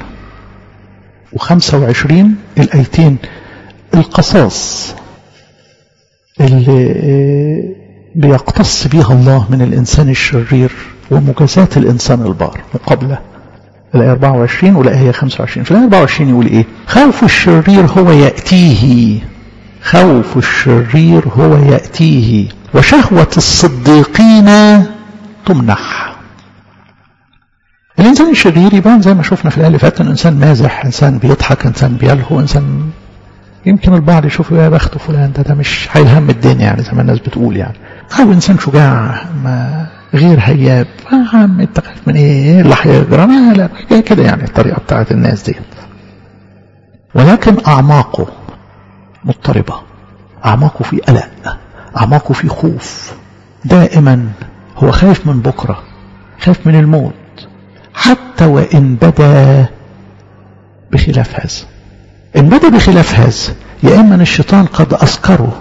و25 الآيتين القصاص اللي بيقتص بيها الله من الإنسان الشرير ومجازات الإنسان البار. مقابلة الآية 24 والآية 25. في الآية 24 يقول إيه؟ خوف الشرير هو يأتيه، خوف الشرير هو يأتيه، وشهوة الصديقين تمنح. الإنسان الشرير يبان زي ما شفنا في الآية اللي فاتت، إنسان مازح، إنسان بيضحك، إنسان بيلهو، إنسان يمكن البعض يشوف يا بخت فلان ده مش هايل هم الدنيا يعني زي ما الناس بتقول يعني. أو إنسان شجاع ما غير هياب، عم انت خايف من ايه اللي هيجرى، لا كده يعني الطريقة بتاعت الناس دي. ولكن أعماقه مضطربة، أعماقه في قلق، أعماقه في خوف. دائما هو خايف من بكرة، خايف من الموت، حتى وإن بدا بخلاف هذا. إن بدا بخلاف هذا، يا إما الشيطان قد أسكره.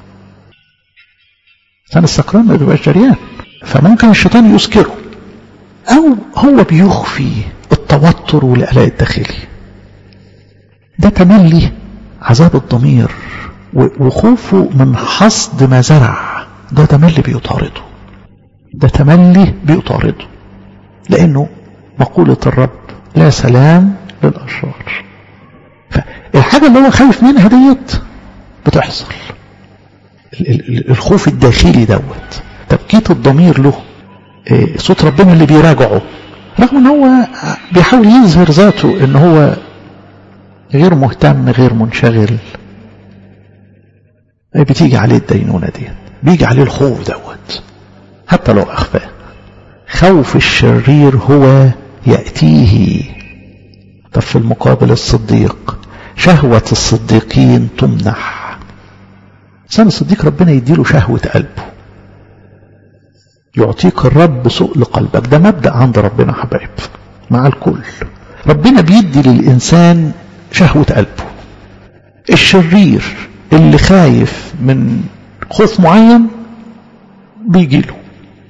كان السكران ما بيبقاش جريان، فممكن الشيطان يسكره، أو هو بيخفي التوتر والقلق الداخلي. ده تملي عذاب الضمير وخوفه من حصد ما زرع. ده تملي بيطارده، ده تملي بيطارده، لأنه مقولة الرب لا سلام للأشرار. فالحاجة اللي هو خايف منها ديت بتحصل. الخوف الداخلي دوت، تبكيت الضمير له، صوت ربنا اللي بيراجعه، رغم ان هو بيحاول يظهر ذاته ان هو غير مهتم غير منشغل، بتيجي عليه الدينونة دي، بيجي عليه الخوف دوت حتى لو أخفاه. خوف الشرير هو يأتيه. طب في المقابل الصديق، شهوة الصديقين تمنح. إنسان الصديق ربنا يديله شهوة قلبه، يعطيك الرب سؤل قلبك. ده مبدأ عند ربنا حبايب مع الكل. ربنا بيدي للإنسان شهوة قلبه. الشرير اللي خايف من خوف معين بيجي له،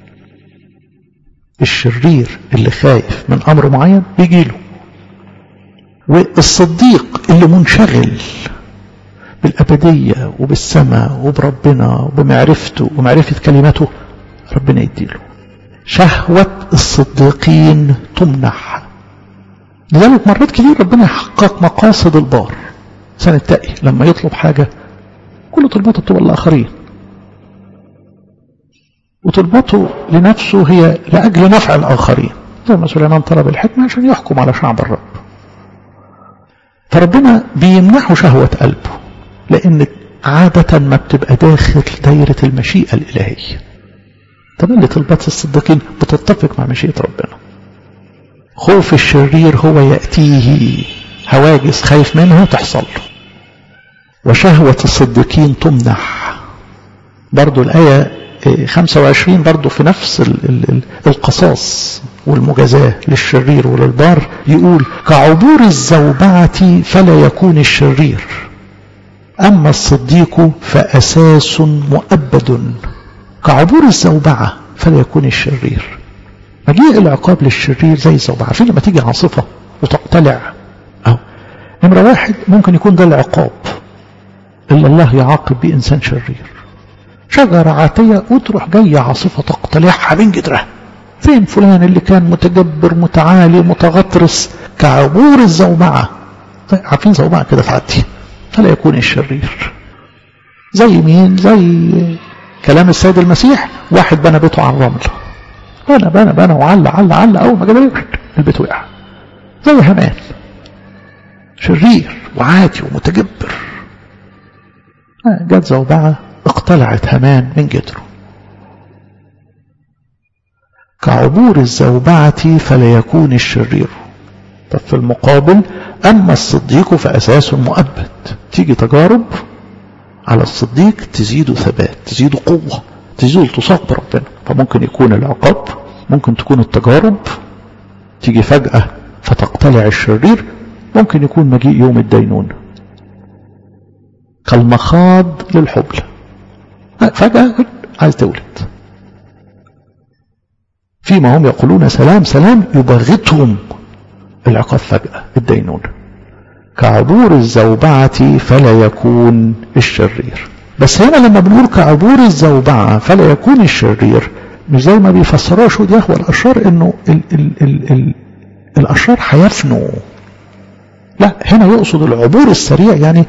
الشرير اللي خايف من أمر معين بيجي له. والصديق اللي منشغل بالأبدية وبالسماء وبربنا وبمعرفته ومعرفة كلمته، ربنا يديله. شهوة الصديقين تمنح. لذلك مرات كتير ربنا يحقق مقاصد البار. إنسان التقي لما يطلب حاجة كل طلباته بتبقى للآخرين، وطلباته لنفسه هي لأجل نفع الآخرين، زي ما سليمان طلب الحكمة عشان يحكم على شعب الرب. فربنا بيمنحه شهوة قلبه، لأن عادة ما بتبقى داخل دايرة المشيئة الإلهية. طب اللي طلبات الصديقين بتتفق مع مشيئة ربنا. خوف الشرير هو يأتيه، هواجس خايف منها تحصل له. وشهوة الصديقين تمنح. برضو الآية 25 برضو في نفس القصاص والمجازاة للشرير وللبار، يقول كعبور الزوبعة فلا يكون الشرير، أما الصديق فأساس مؤبد. كعبور الزوبعة فلا يكون الشرير. مجيء العقاب للشرير زي الزوبعة. عارفين لما تيجي عاصفة وتقتلع، نمرة واحد ممكن يكون ده العقاب اللي الله يعاقب بيه إنسان شرير. شجرة عاتية وتروح جاية عاصفة تقتلعها من جدرها. فين فلان اللي كان متجبر متعالي متغطرس؟ كعبور الزوبعة. طيب عارفين زوبعة كده تعدي، فلا يكون الشرير. زي مين؟ زي كلام السيد المسيح، واحد بنى بيته على الرمل، بنى وعلى أول ما جاب البيت وقع. زي هامان، شرير وعاتي ومتجبر. جت زوبعة اقتلعت هامان من جدره. كعبور الزوبعة فلا يكون الشرير. طب في المقابل أما الصديق فأساس مؤبد. تيجي تجارب على الصديق تزيد ثبات، تزيد قوة، تزيد التصاق بربنا. فممكن يكون العقاب، ممكن تكون التجارب تيجي فجأة فتقتلع الشرير، ممكن يكون مجيء يوم الدينون كالمخاض للحبل. فجأة عايز تولد. فيما هم يقولون سلام سلام يبغتهم العقاب فجأة الدينون. كعبور الزوبعة فلا يكون الشرير. بس هنا لما بنقول كعبور الزوبعة فلا يكون الشرير، مش زي ما بيفسروش ودي هو الأشرار انه الأشرار هيفنوا. لا، هنا يقصد العبور السريع، يعني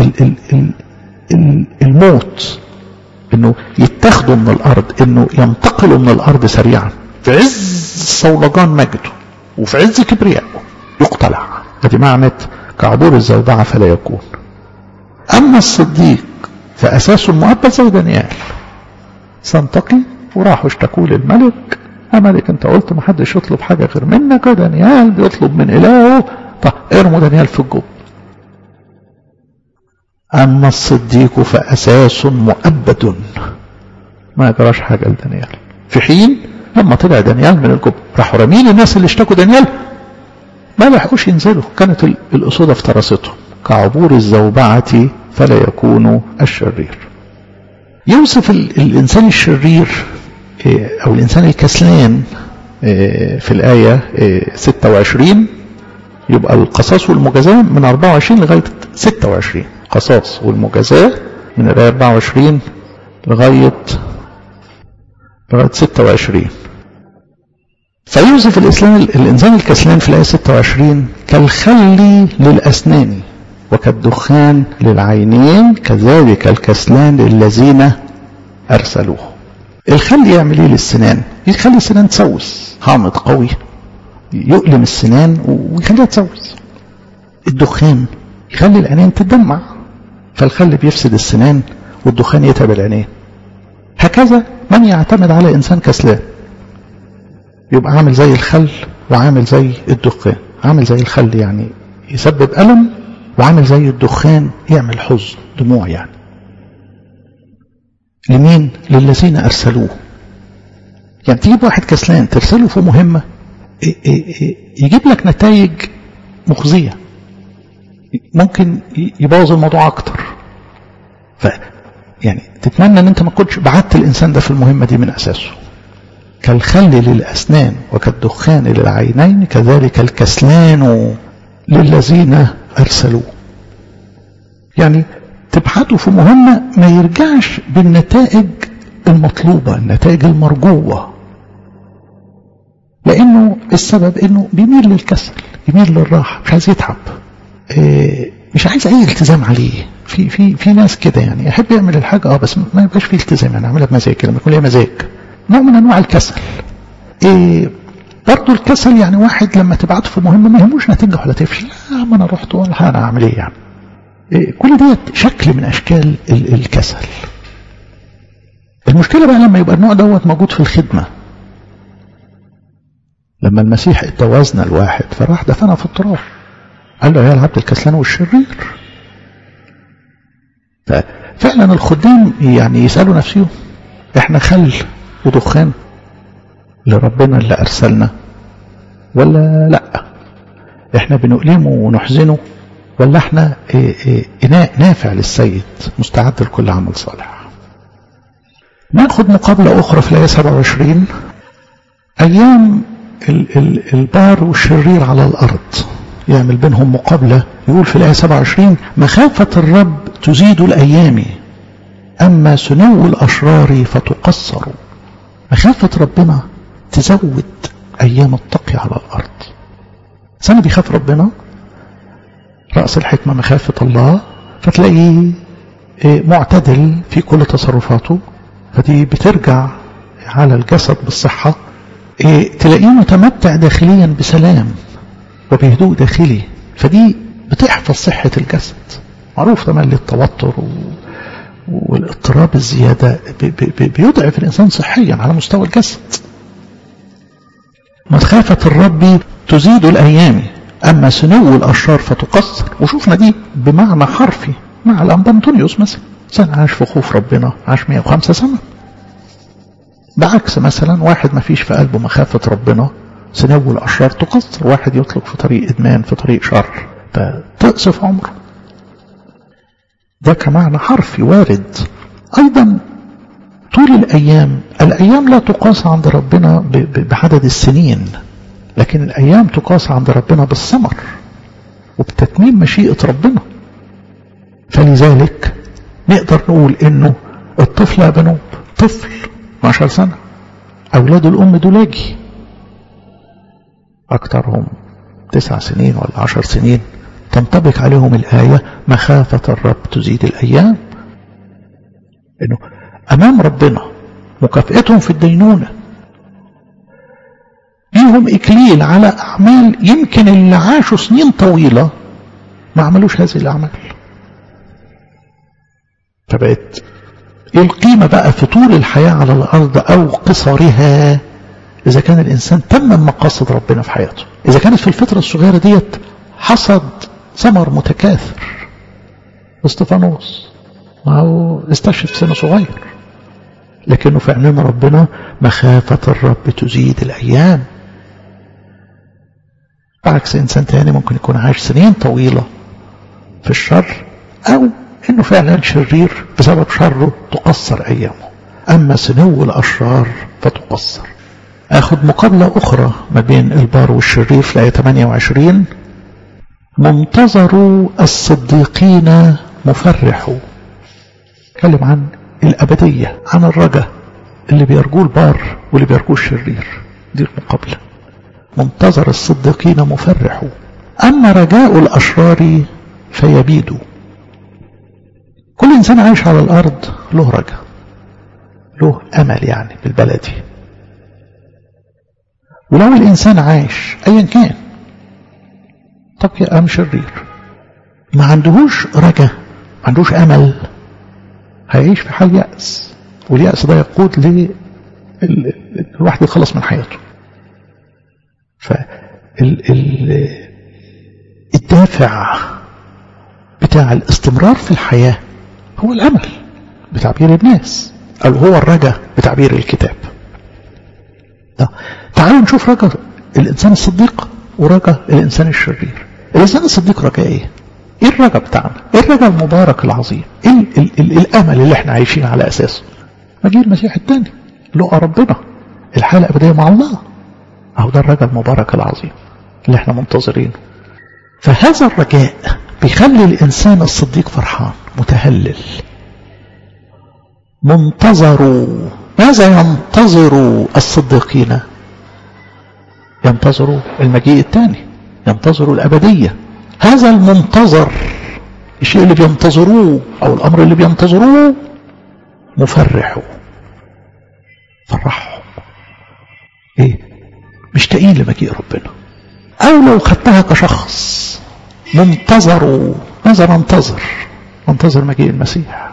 الموت، انه يتاخدوا من الارض، انه ينتقلوا من الارض سريعا في عز صولجان مجده وفي عز كبريائه يقتلع. هذه معنى كعبور الزوبعة فلا يكون. اما الصديق فاساس مؤبد زي دانيال، سنتقي وراحوا اشتكوا للملك. يا ملك انت قلت ما حدش يطلب حاجه غير منك، ودانيال بيطلب من الهه، فارموا دانيال في الجب. أما الصديق فأساس مؤبد، ما يجراش حاجة لدانيال. في حين لما طلع دانيال من الجب راحوا رامين الناس اللي اشتكوا دانيال ما لحقوش ينزلوا، كانت الأسودة افترستهم. كعبور الزوبعة فلا يكون الشرير. يوصف الإنسان الشرير أو الإنسان الكسلان في الآية 26. يبقى القصاص والمجازاة من 24 لغاية 26. قصاص والمجازاة من الآية 24 لغاية 26. فيوصف الإنسان الكسلان في الآية 26 كالخل للأسنان وكالدخان للعينين، كذلك الكسلان للذين أرسلوه. الخل يعمل ايه للسنان؟ يخلي السنان تسوس، حامض قوي يؤلم السنان ويخليها تسوس. الدخان يخلي العينين تدمع، فالخل بيفسد السنان والدخان يتعب العينين. هكذا من يعتمد على إنسان كسلان يبقى عامل زي الخل وعامل زي الدخان. عامل زي الخل يعني يسبب ألم، وعامل زي الدخان يعمل حزن دموع. يعني لمين؟ للذين أرسلوه. يعني تجيب واحد كسلان ترسله في مهمة يجيب لك نتائج مخزية، ممكن يبوظ الموضوع أكتر. يعني تتمنى ان انت ما كنتش بعدت الإنسان ده في المهمة دي من أساسه. كالخل للأسنان وكالدخان للعينين، كذلك الكسلان للذين أرسلوه. يعني تبحثوا في مهمة ما يرجعش بالنتائج المطلوبة، النتائج المرجوة، لأنه السبب أنه بيميل للكسل، يميل للراحة، مش عايز يتعب، مش عايز أي التزام عليه. في ناس كده يعني يحب يعمل الحاجة بس ما يبقاش فيه التزام، يعني أعملها بمزاج كده، لما يكون ليه مزاج، نوع من أنواع الكسل. برضو الكسل يعني واحد لما تبعته في مهمة ما يهموش نتنجح ولا تفشل، ما أنا رحت ولا أنا أعمل إيه يعني. كل دي شكل من أشكال الكسل. المشكلة بقى لما يبقى النوع دوت موجود في الخدمة. لما المسيح اتوازنا الواحد فراح دفنه في التراب، قال له يا العبد الكسلان والشرير. ففعلا الخدام يعني يسألوا نفسهم، احنا خل ودخان لربنا اللي أرسلنا ولا لا؟ احنا بنؤلمه ونحزنه ولا احنا إناء نافع للسيد مستعد لكل عمل صالح؟ ناخد مقابلة أخرى في الآية 27. أيام البار والشرير على الأرض يعمل بينهم مقابلة، يقول في الآية 27 مخافة الرب تزيد الأيام أما سنو الأشرار فتقصر. مخافة ربنا تزود أيام التقي على الأرض. سنة بيخاف ربنا، رأس الحكمة مخافة الله، فتلاقيه معتدل في كل تصرفاته، فدي بترجع على الجسد بالصحة. تلاقيه متمتع داخليا بسلام وبهدوء داخلي، فدي بتحفظ صحة الجسد. معروف طبعا للتوتر والاضطراب الزيادة بيضعف الإنسان صحيا على مستوى الجسد. مخافة الرب تزيد الأيام أما سنو الأشرار فتقصر. وشوفنا دي بمعنى حرفي مع الأنبا أنطونيوس مثلا، سنة عاش في خوف ربنا، عاش 105 سنة. بعكس مثلا واحد ما فيش في قلبه مخافة ربنا، سنو الأشرار تقصر، واحد يطلق في طريق إدمان، في طريق شر، فتقصف عمره. ده كمعنى حرفي وارد. أيضا طول الأيام لا تقاس عند ربنا بعدد السنين، لكن الأيام تقاس عند ربنا بالثمر وبتتميم مشيئة ربنا. فلذلك نقدر نقول إنه الطفل يا بنوب، طفل 12 سنة، أولاد الأم دولاجي أكثرهم 9 سنين ولا 10 سنين، تنطبق عليهم الآية مخافة الرب تزيد الأيام. إنه أمام ربنا مكافئتهم في الدينونة، ليهم إكليل على أعمال يمكن اللي عاشوا سنين طويلة ما عملوش هذه الأعمال. فبقت إيه القيمة بقى في طول الحياة على الأرض أو قصرها إذا كان الإنسان تمم مقاصد ربنا في حياته؟ إذا كانت في الفترة الصغيرة ديت حصد ثمر متكاثر. استفانوس ما هو استشهد سنة صغير، لكنه في عينين ربنا مخافة الرب تزيد الأيام. بعكس إنسان تاني ممكن يكون عايش سنين طويلة في الشر، أو إنه فعلا شرير بسبب شره تقصر أيامه. أما سنو الأشرار فتقصر. أخذ مقابلة أخرى ما بين البار والشرير في الآية 28. منتظر الصديقين مفرح. تكلم عن الأبدية، عن الرجاء اللي بيرجوه البار واللي بيرجوه الشرير. دي المقابلة. منتظر الصديقين مفرح أما رجاء الأشرار فيبيد. كل إنسان عايش على الأرض له رجاء، له أمل يعني بالبلدي. ولو الإنسان عايش أيا كان تقي أم شرير ما عندهوش رجاء، ما عندهوش أمل، هيعيش في حال يأس، واليأس ده يقود الواحد يخلص من حياته. الدافع بتاع الاستمرار في الحياة هو الأمل بتعبير الناس، أو هو الرجاء بتعبير الكتاب. تعالوا نشوف رجاء الإنسان الصديق ورجاء الإنسان الشرير. الإنسان الصديق رجاء إيه؟ إيه الرجاء بتاعنا؟ إيه الرجاء المبارك العظيم؟ إيه الأمل اللي احنا عايشين على أساسه؟ مجيء المسيح الثاني، لقى ربنا، الحالة الأبدية مع الله. أهو ده الرجاء المبارك العظيم اللي احنا منتظرينه. فهذا الرجاء بيخلي الإنسان الصديق فرحان. متهلل. منتظروا. ماذا ينتظر الصديقين؟ ينتظروا المجيء الثاني، ينتظروا الأبدية. هذا المنتظر، الشيء اللي بينتظروه أو الأمر اللي بينتظروه مفرح، فرحهم. ايه؟ مشتاقين لمجيء ربنا. أو لو خدتها كشخص، منتظروا. ماذا ننتظر؟ ننتظر مجيء المسيح.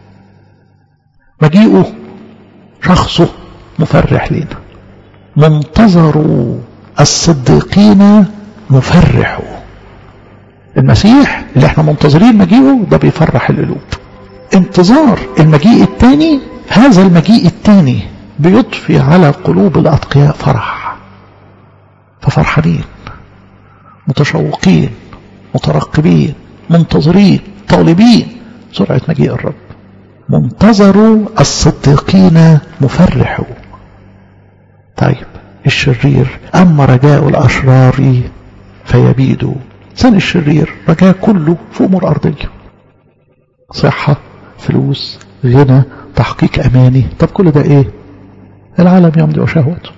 مجيئه شخصه مفرح لنا. منتظروا الصديقين مفرح. المسيح اللي احنا منتظرين مجيئه ده بيفرح القلوب. انتظار المجيء الثاني، هذا المجيء الثاني بيضفي على قلوب الأتقياء فرح، ففرحانين متشوقين مترقبين منتظرين طالبين سرعة مجيء الرب. منتظروا الصديقين مفرح. طيب الشرير، أما رجاء الأشرار فيبيد. سن الشرير رجاء كله في أمور أرضية، صحة، فلوس، غنى، تحقيق أماني. طب كل ده إيه؟ العالم يمضي وشهوته.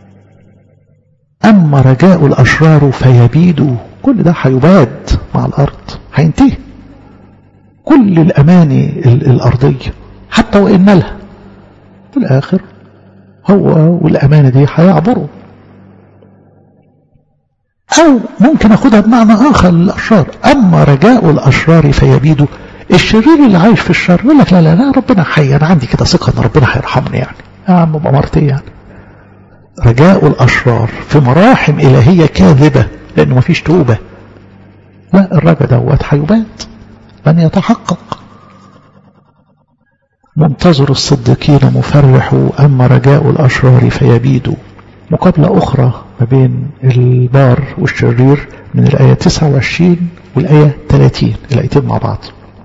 أما رجاء الأشرار فيبيد، كل ده هيباد مع الأرض، هينتهي. كل الأماني الأرضية حتى وإن لها في الآخر هو والأماني دي هيعبروا. أو ممكن أخدها بمعنى آخر للأشرار، أما رجاء الأشرار فيبيد. الشرير اللي عايش في الشر يقول لك لا لا لا ربنا حي، أنا عندي كده ثقة إن ربنا هيرحمني، يعني يا عم بأمرتي يعني. رجاء الأشرار في مراحم إلهية كاذبة لأنه ما فيش توبة. لا، الرجاء دوت هيباد من يتحقق. منتظر الصديقين مفرح، أما رجاء الأشرار فيبيد. مقابلة أخرى ما بين البار والشرير من الآية 29 والآية 30، الآيتين مع بعض.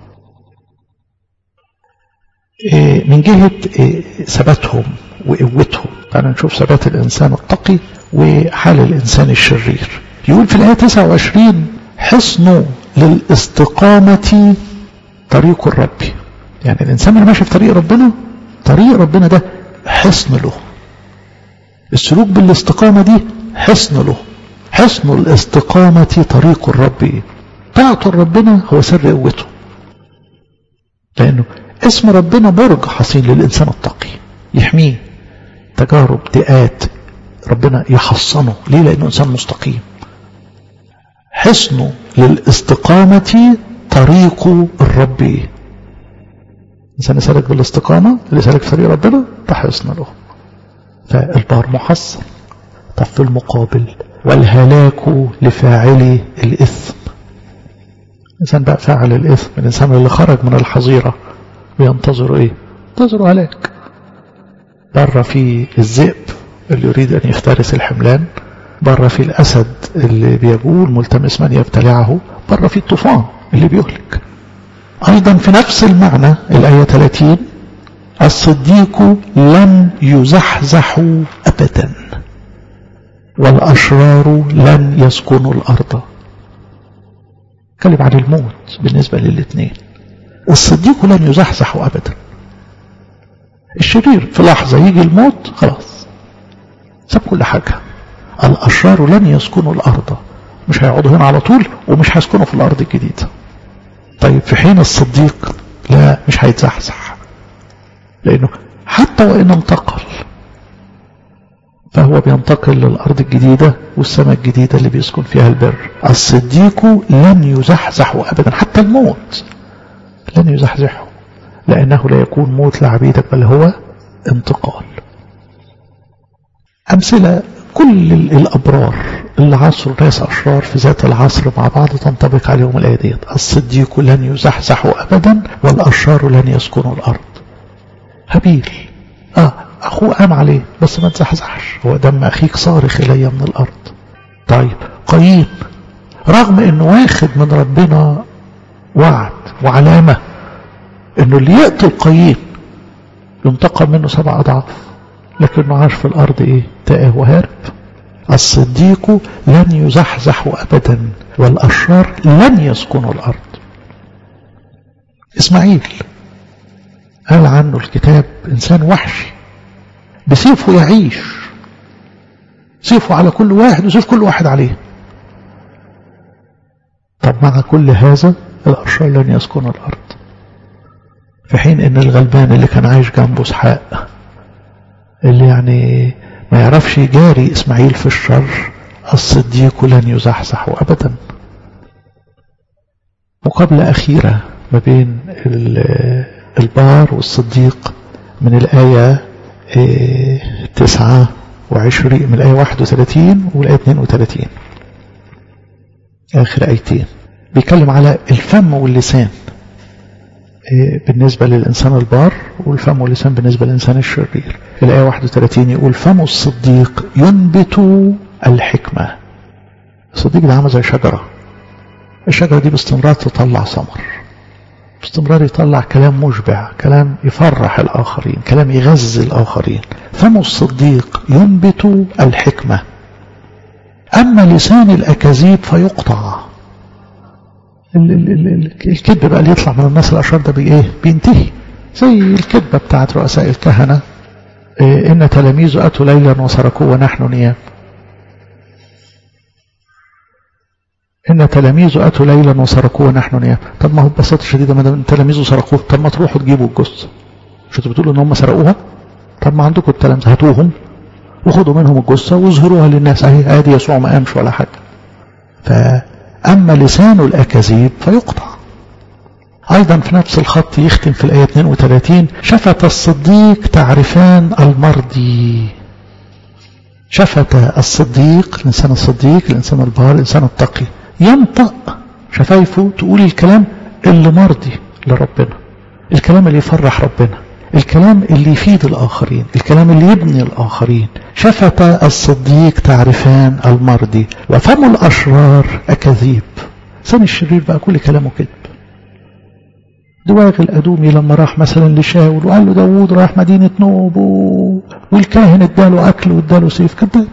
من جهة ثباتهم وقوتهم، تعالوا نشوف ثبات الإنسان التقي وحال الإنسان الشرير. يقول في الآية 29: حصن للاستقامة طريق الرب. يعني الإنسان اللي ماشي في طريق ربنا ده حصن له. السلوك بالاستقامة دي حصن له. حصن الاستقامة طريق الرب. طاعة ربنا هو سر قوته، لأنه اسم ربنا برج حصين للإنسان التقي، يحميه تجارب ضيقات، ربنا يحصنه. ليه؟ لأنه إنسان مستقيم. حصن للاستقامة طريق الرب. إنسان يسلك بالاستقامة، اللي يسلك في طريق ربنا ده حصن له. فالبار محصن. طب في المقابل: والهلاك لفاعل الإثم. الإنسان بقى فاعل الإثم، الإنسان اللي خرج من الحظيرة بينتظر إيه؟ ينتظر هلاك. بره في الذئب اللي يريد أن يفترس الحملان، بره في الأسد اللي بيجول ملتمس من يبتلعه، بره في الطوفان اللي بيهلك. أيضا في نفس المعنى الآية 30: الصديق لن يزحزحوا أبدا، والأشرار لن يسكنوا الأرض. كلم عن الموت بالنسبة للاثنين. الصديق لن يزحزحوا أبدا. الشرير في لحظة يجي الموت خلاص ساب كل حاجة. الأشرار لن يسكنوا الأرض، مش هيقعدوا هنا على طول ومش هيسكنوا في الأرض الجديدة. طيب في حين الصديق لا، مش هيتزحزح، لأنه حتى وإن انتقل فهو بينتقل للأرض الجديدة والسماء الجديدة اللي بيسكن فيها البر. الصديق لن يزحزحوا أبدا، حتى الموت لن يزحزحه، لأنه لا يكون موت لعبيدك بل هو انتقال. أمثلة: كل الأبرار اللي عصروا ناس أشرار في ذات العصر مع بعض تنطبق عليهم الآية ديت: الصديق لن يزحزحوا أبدا، والأشرار لن يسكنوا الأرض. هابيل أخوه قام عليه بس ما تزحزحش، هو دم أخيك صارخ إلي من الأرض. طيب قايين رغم أنه واخد من ربنا وعد وعلامة أنه اللي يقتل قايين ينتقم منه 7 أضعاف، لكنه عاش في الأرض إيه؟ تائه وهارب. الصديق لن يزحزحوا أبدا، والأشرار لن يسكنوا الأرض. إسماعيل قال عنه الكتاب إنسان وحشي بسيفه يعيش، سيفه على كل واحد وسيف كل واحد عليه. طب مع كل هذا الأشرار لن يسكنوا الأرض، في حين إن الغلبان اللي كان عايش جنبه إسحاق اللي يعني ما يعرفش يجاري إسماعيل في الشر، الصديق لن يزحزح أبدا. مقابلة أخيرة ما بين البار والصديق من الآية 29 من الآية 31 والآية 32، آخر آيتين بيتكلم على الفم واللسان بالنسبة للإنسان البار، والفم واللسان بالنسبة للإنسان الشرير. الآية 31 يقول فم الصديق ينبت الحكمة. الصديق ده عامل زي شجرة، الشجرة دي باستمرار تطلع ثمر، باستمرار يطلع كلام مشبع، كلام يفرح الآخرين، كلام يغذي الآخرين. فم الصديق ينبت الحكمة، أما لسان الأكاذيب فيقطع. الكذب بقى اللي يطلع من الناس الأشرار ده بإيه؟ بينتهي، زي الكذبة بتاعت رؤساء الكهنة، إن تلاميذ أتوا ليلا وسرقوه ونحن نيام. إن تلاميذ أتوا ليلا وسرقوه ونحن نيام. طب ما هو ببساطة شديدة ما دام تلاميذه سرقوه، طب ما تروحوا تجيبوا الجثة. مش انتوا بتقولوا إن هم سرقوها؟ طب ما عندكم التلاميذ، هاتوهم وخدوا منهم الجثة واظهروها للناس، أهي آدي يسوع ما قامش ولا حاجة. فأما لسان الأكاذيب فيقطع. أيضا في نفس الخط يختم في الآية 32 شفت الصديق تعرفان المرضي. شفت الصديق، الإنسان الصديق، الإنسان البار، الإنسان التقي، ينطق شفايفه تقول الكلام اللي مرضي لربنا، الكلام اللي يفرح ربنا، الكلام اللي يفيد الآخرين، الكلام اللي يبني الآخرين. شفت الصديق تعرفان المرضي وفم الأشرار أكاذيب. لسان الشرير بقى كل كلامه كذب. دواغ الأدومي لما راح مثلا لشاول وقال له داوود راح مدينة نوب والكاهن اداله أكل واداله سيف، كذاب.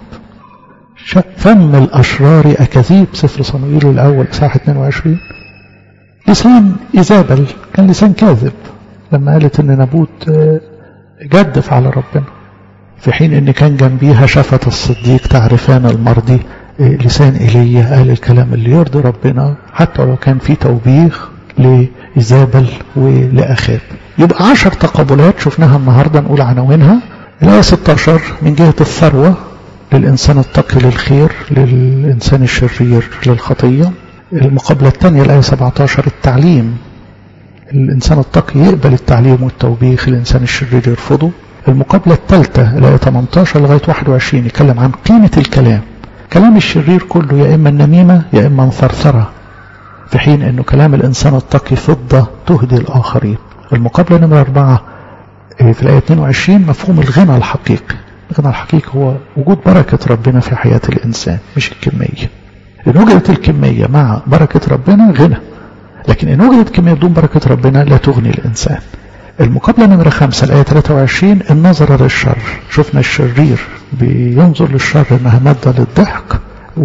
فم الأشرار أكاذيب، سفر صموئيل الأول إصحاح 22. لسان إيزابل كان لسان كاذب لما قالت ان نابوت جدف على ربنا، في حين ان كان جنبيها شفت الصديق تعرفان المرضي. لسان إيليا قال الكلام اللي يرضي ربنا حتى لو كان في توبيخ لإيزابل ولأخاب. يبقى 10 تقابلات شفناها النهاردة، نقول عناوينها. الآية 16 من جهة الثروة للإنسان التقي للخير، للإنسان الشرير للخطية. المقابلة الثانية الآية 17 التعليم، الإنسان التقي يقبل التعليم والتوبيخ، الإنسان الشرير يرفضه. المقابلة الثالثة الآية 18 لغاية 21 يتكلم عن قيمة الكلام. كلام الشرير كله يا إما النميمة يا إما الثرثرة، في حين أنه كلام الإنسان التقي فضة تهدي الآخرين. المقابلة نمرة 4 في الآية 22 مفهوم الغنى الحقيقي. الغنى الحقيقي هو وجود بركة ربنا في حياة الإنسان، مش الكمية. إن وجدت الكمية مع بركة ربنا غنى، لكن إن وجدت كمية بدون بركة ربنا لا تغني الإنسان. المقابلة نمرة 5 الآية 23 النظر للشر. شفنا الشرير بينظر للشر إنها مادة للضحك،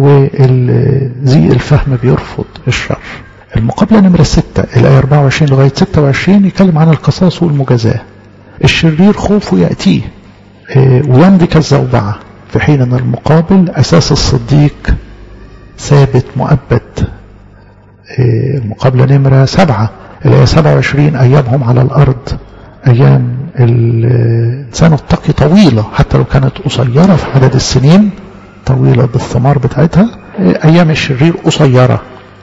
وزي الفهم بيرفض الشر. المقابلة نمرة 6 الآية 24 لغاية 26 يتكلم عن القصاص والمجازاة. الشرير خوفه يأتيه ويمضي كالزوبعة، في حين أن المقابل أساس الصديق ثابت مؤبد. المقابلة نمرة 7 الآية 27 أيامهم على الأرض، أيام الإنسان التقي طويلة حتى لو كانت قصيرة في عدد السنين، طويلة بالثمار بتاعتها. أيام الشرير قصيرة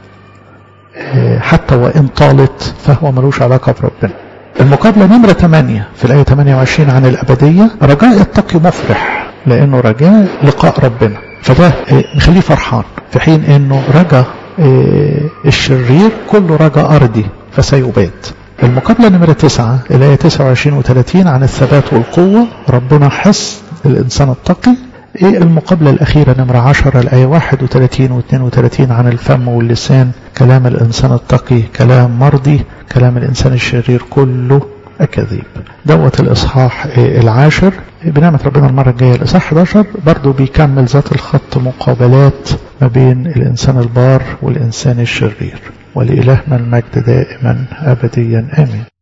حتى وإن طالت فهو ملوش علاقة بربنا. المقابلة نمرة 8 في الآية 28 عن الأبدية. رجاء التقي مفرح لأنه رجاء لقاء ربنا، فده نخليه فرحان، في حين أنه رجاء الشرير كله رجاء أرضي فسيباد. المقابلة نمرة 9 الآية 29 و30 عن الثبات والقوة. ربنا حصن الإنسان التقي. المقابلة الأخيرة نمرة 10 الآية 31 و32 عن الفم واللسان. كلام الإنسان التقي كلام مرضي، كلام الإنسان الشرير كله أكاذيب. دوت الإصحاح 10. بنعمة ربنا المرة الجاية الإصحاح 11 برضو بيكمل ذات الخط مقابلات ما بين الإنسان البار والإنسان الشرير. ولإلهنا المجد دائما أبديا آمين.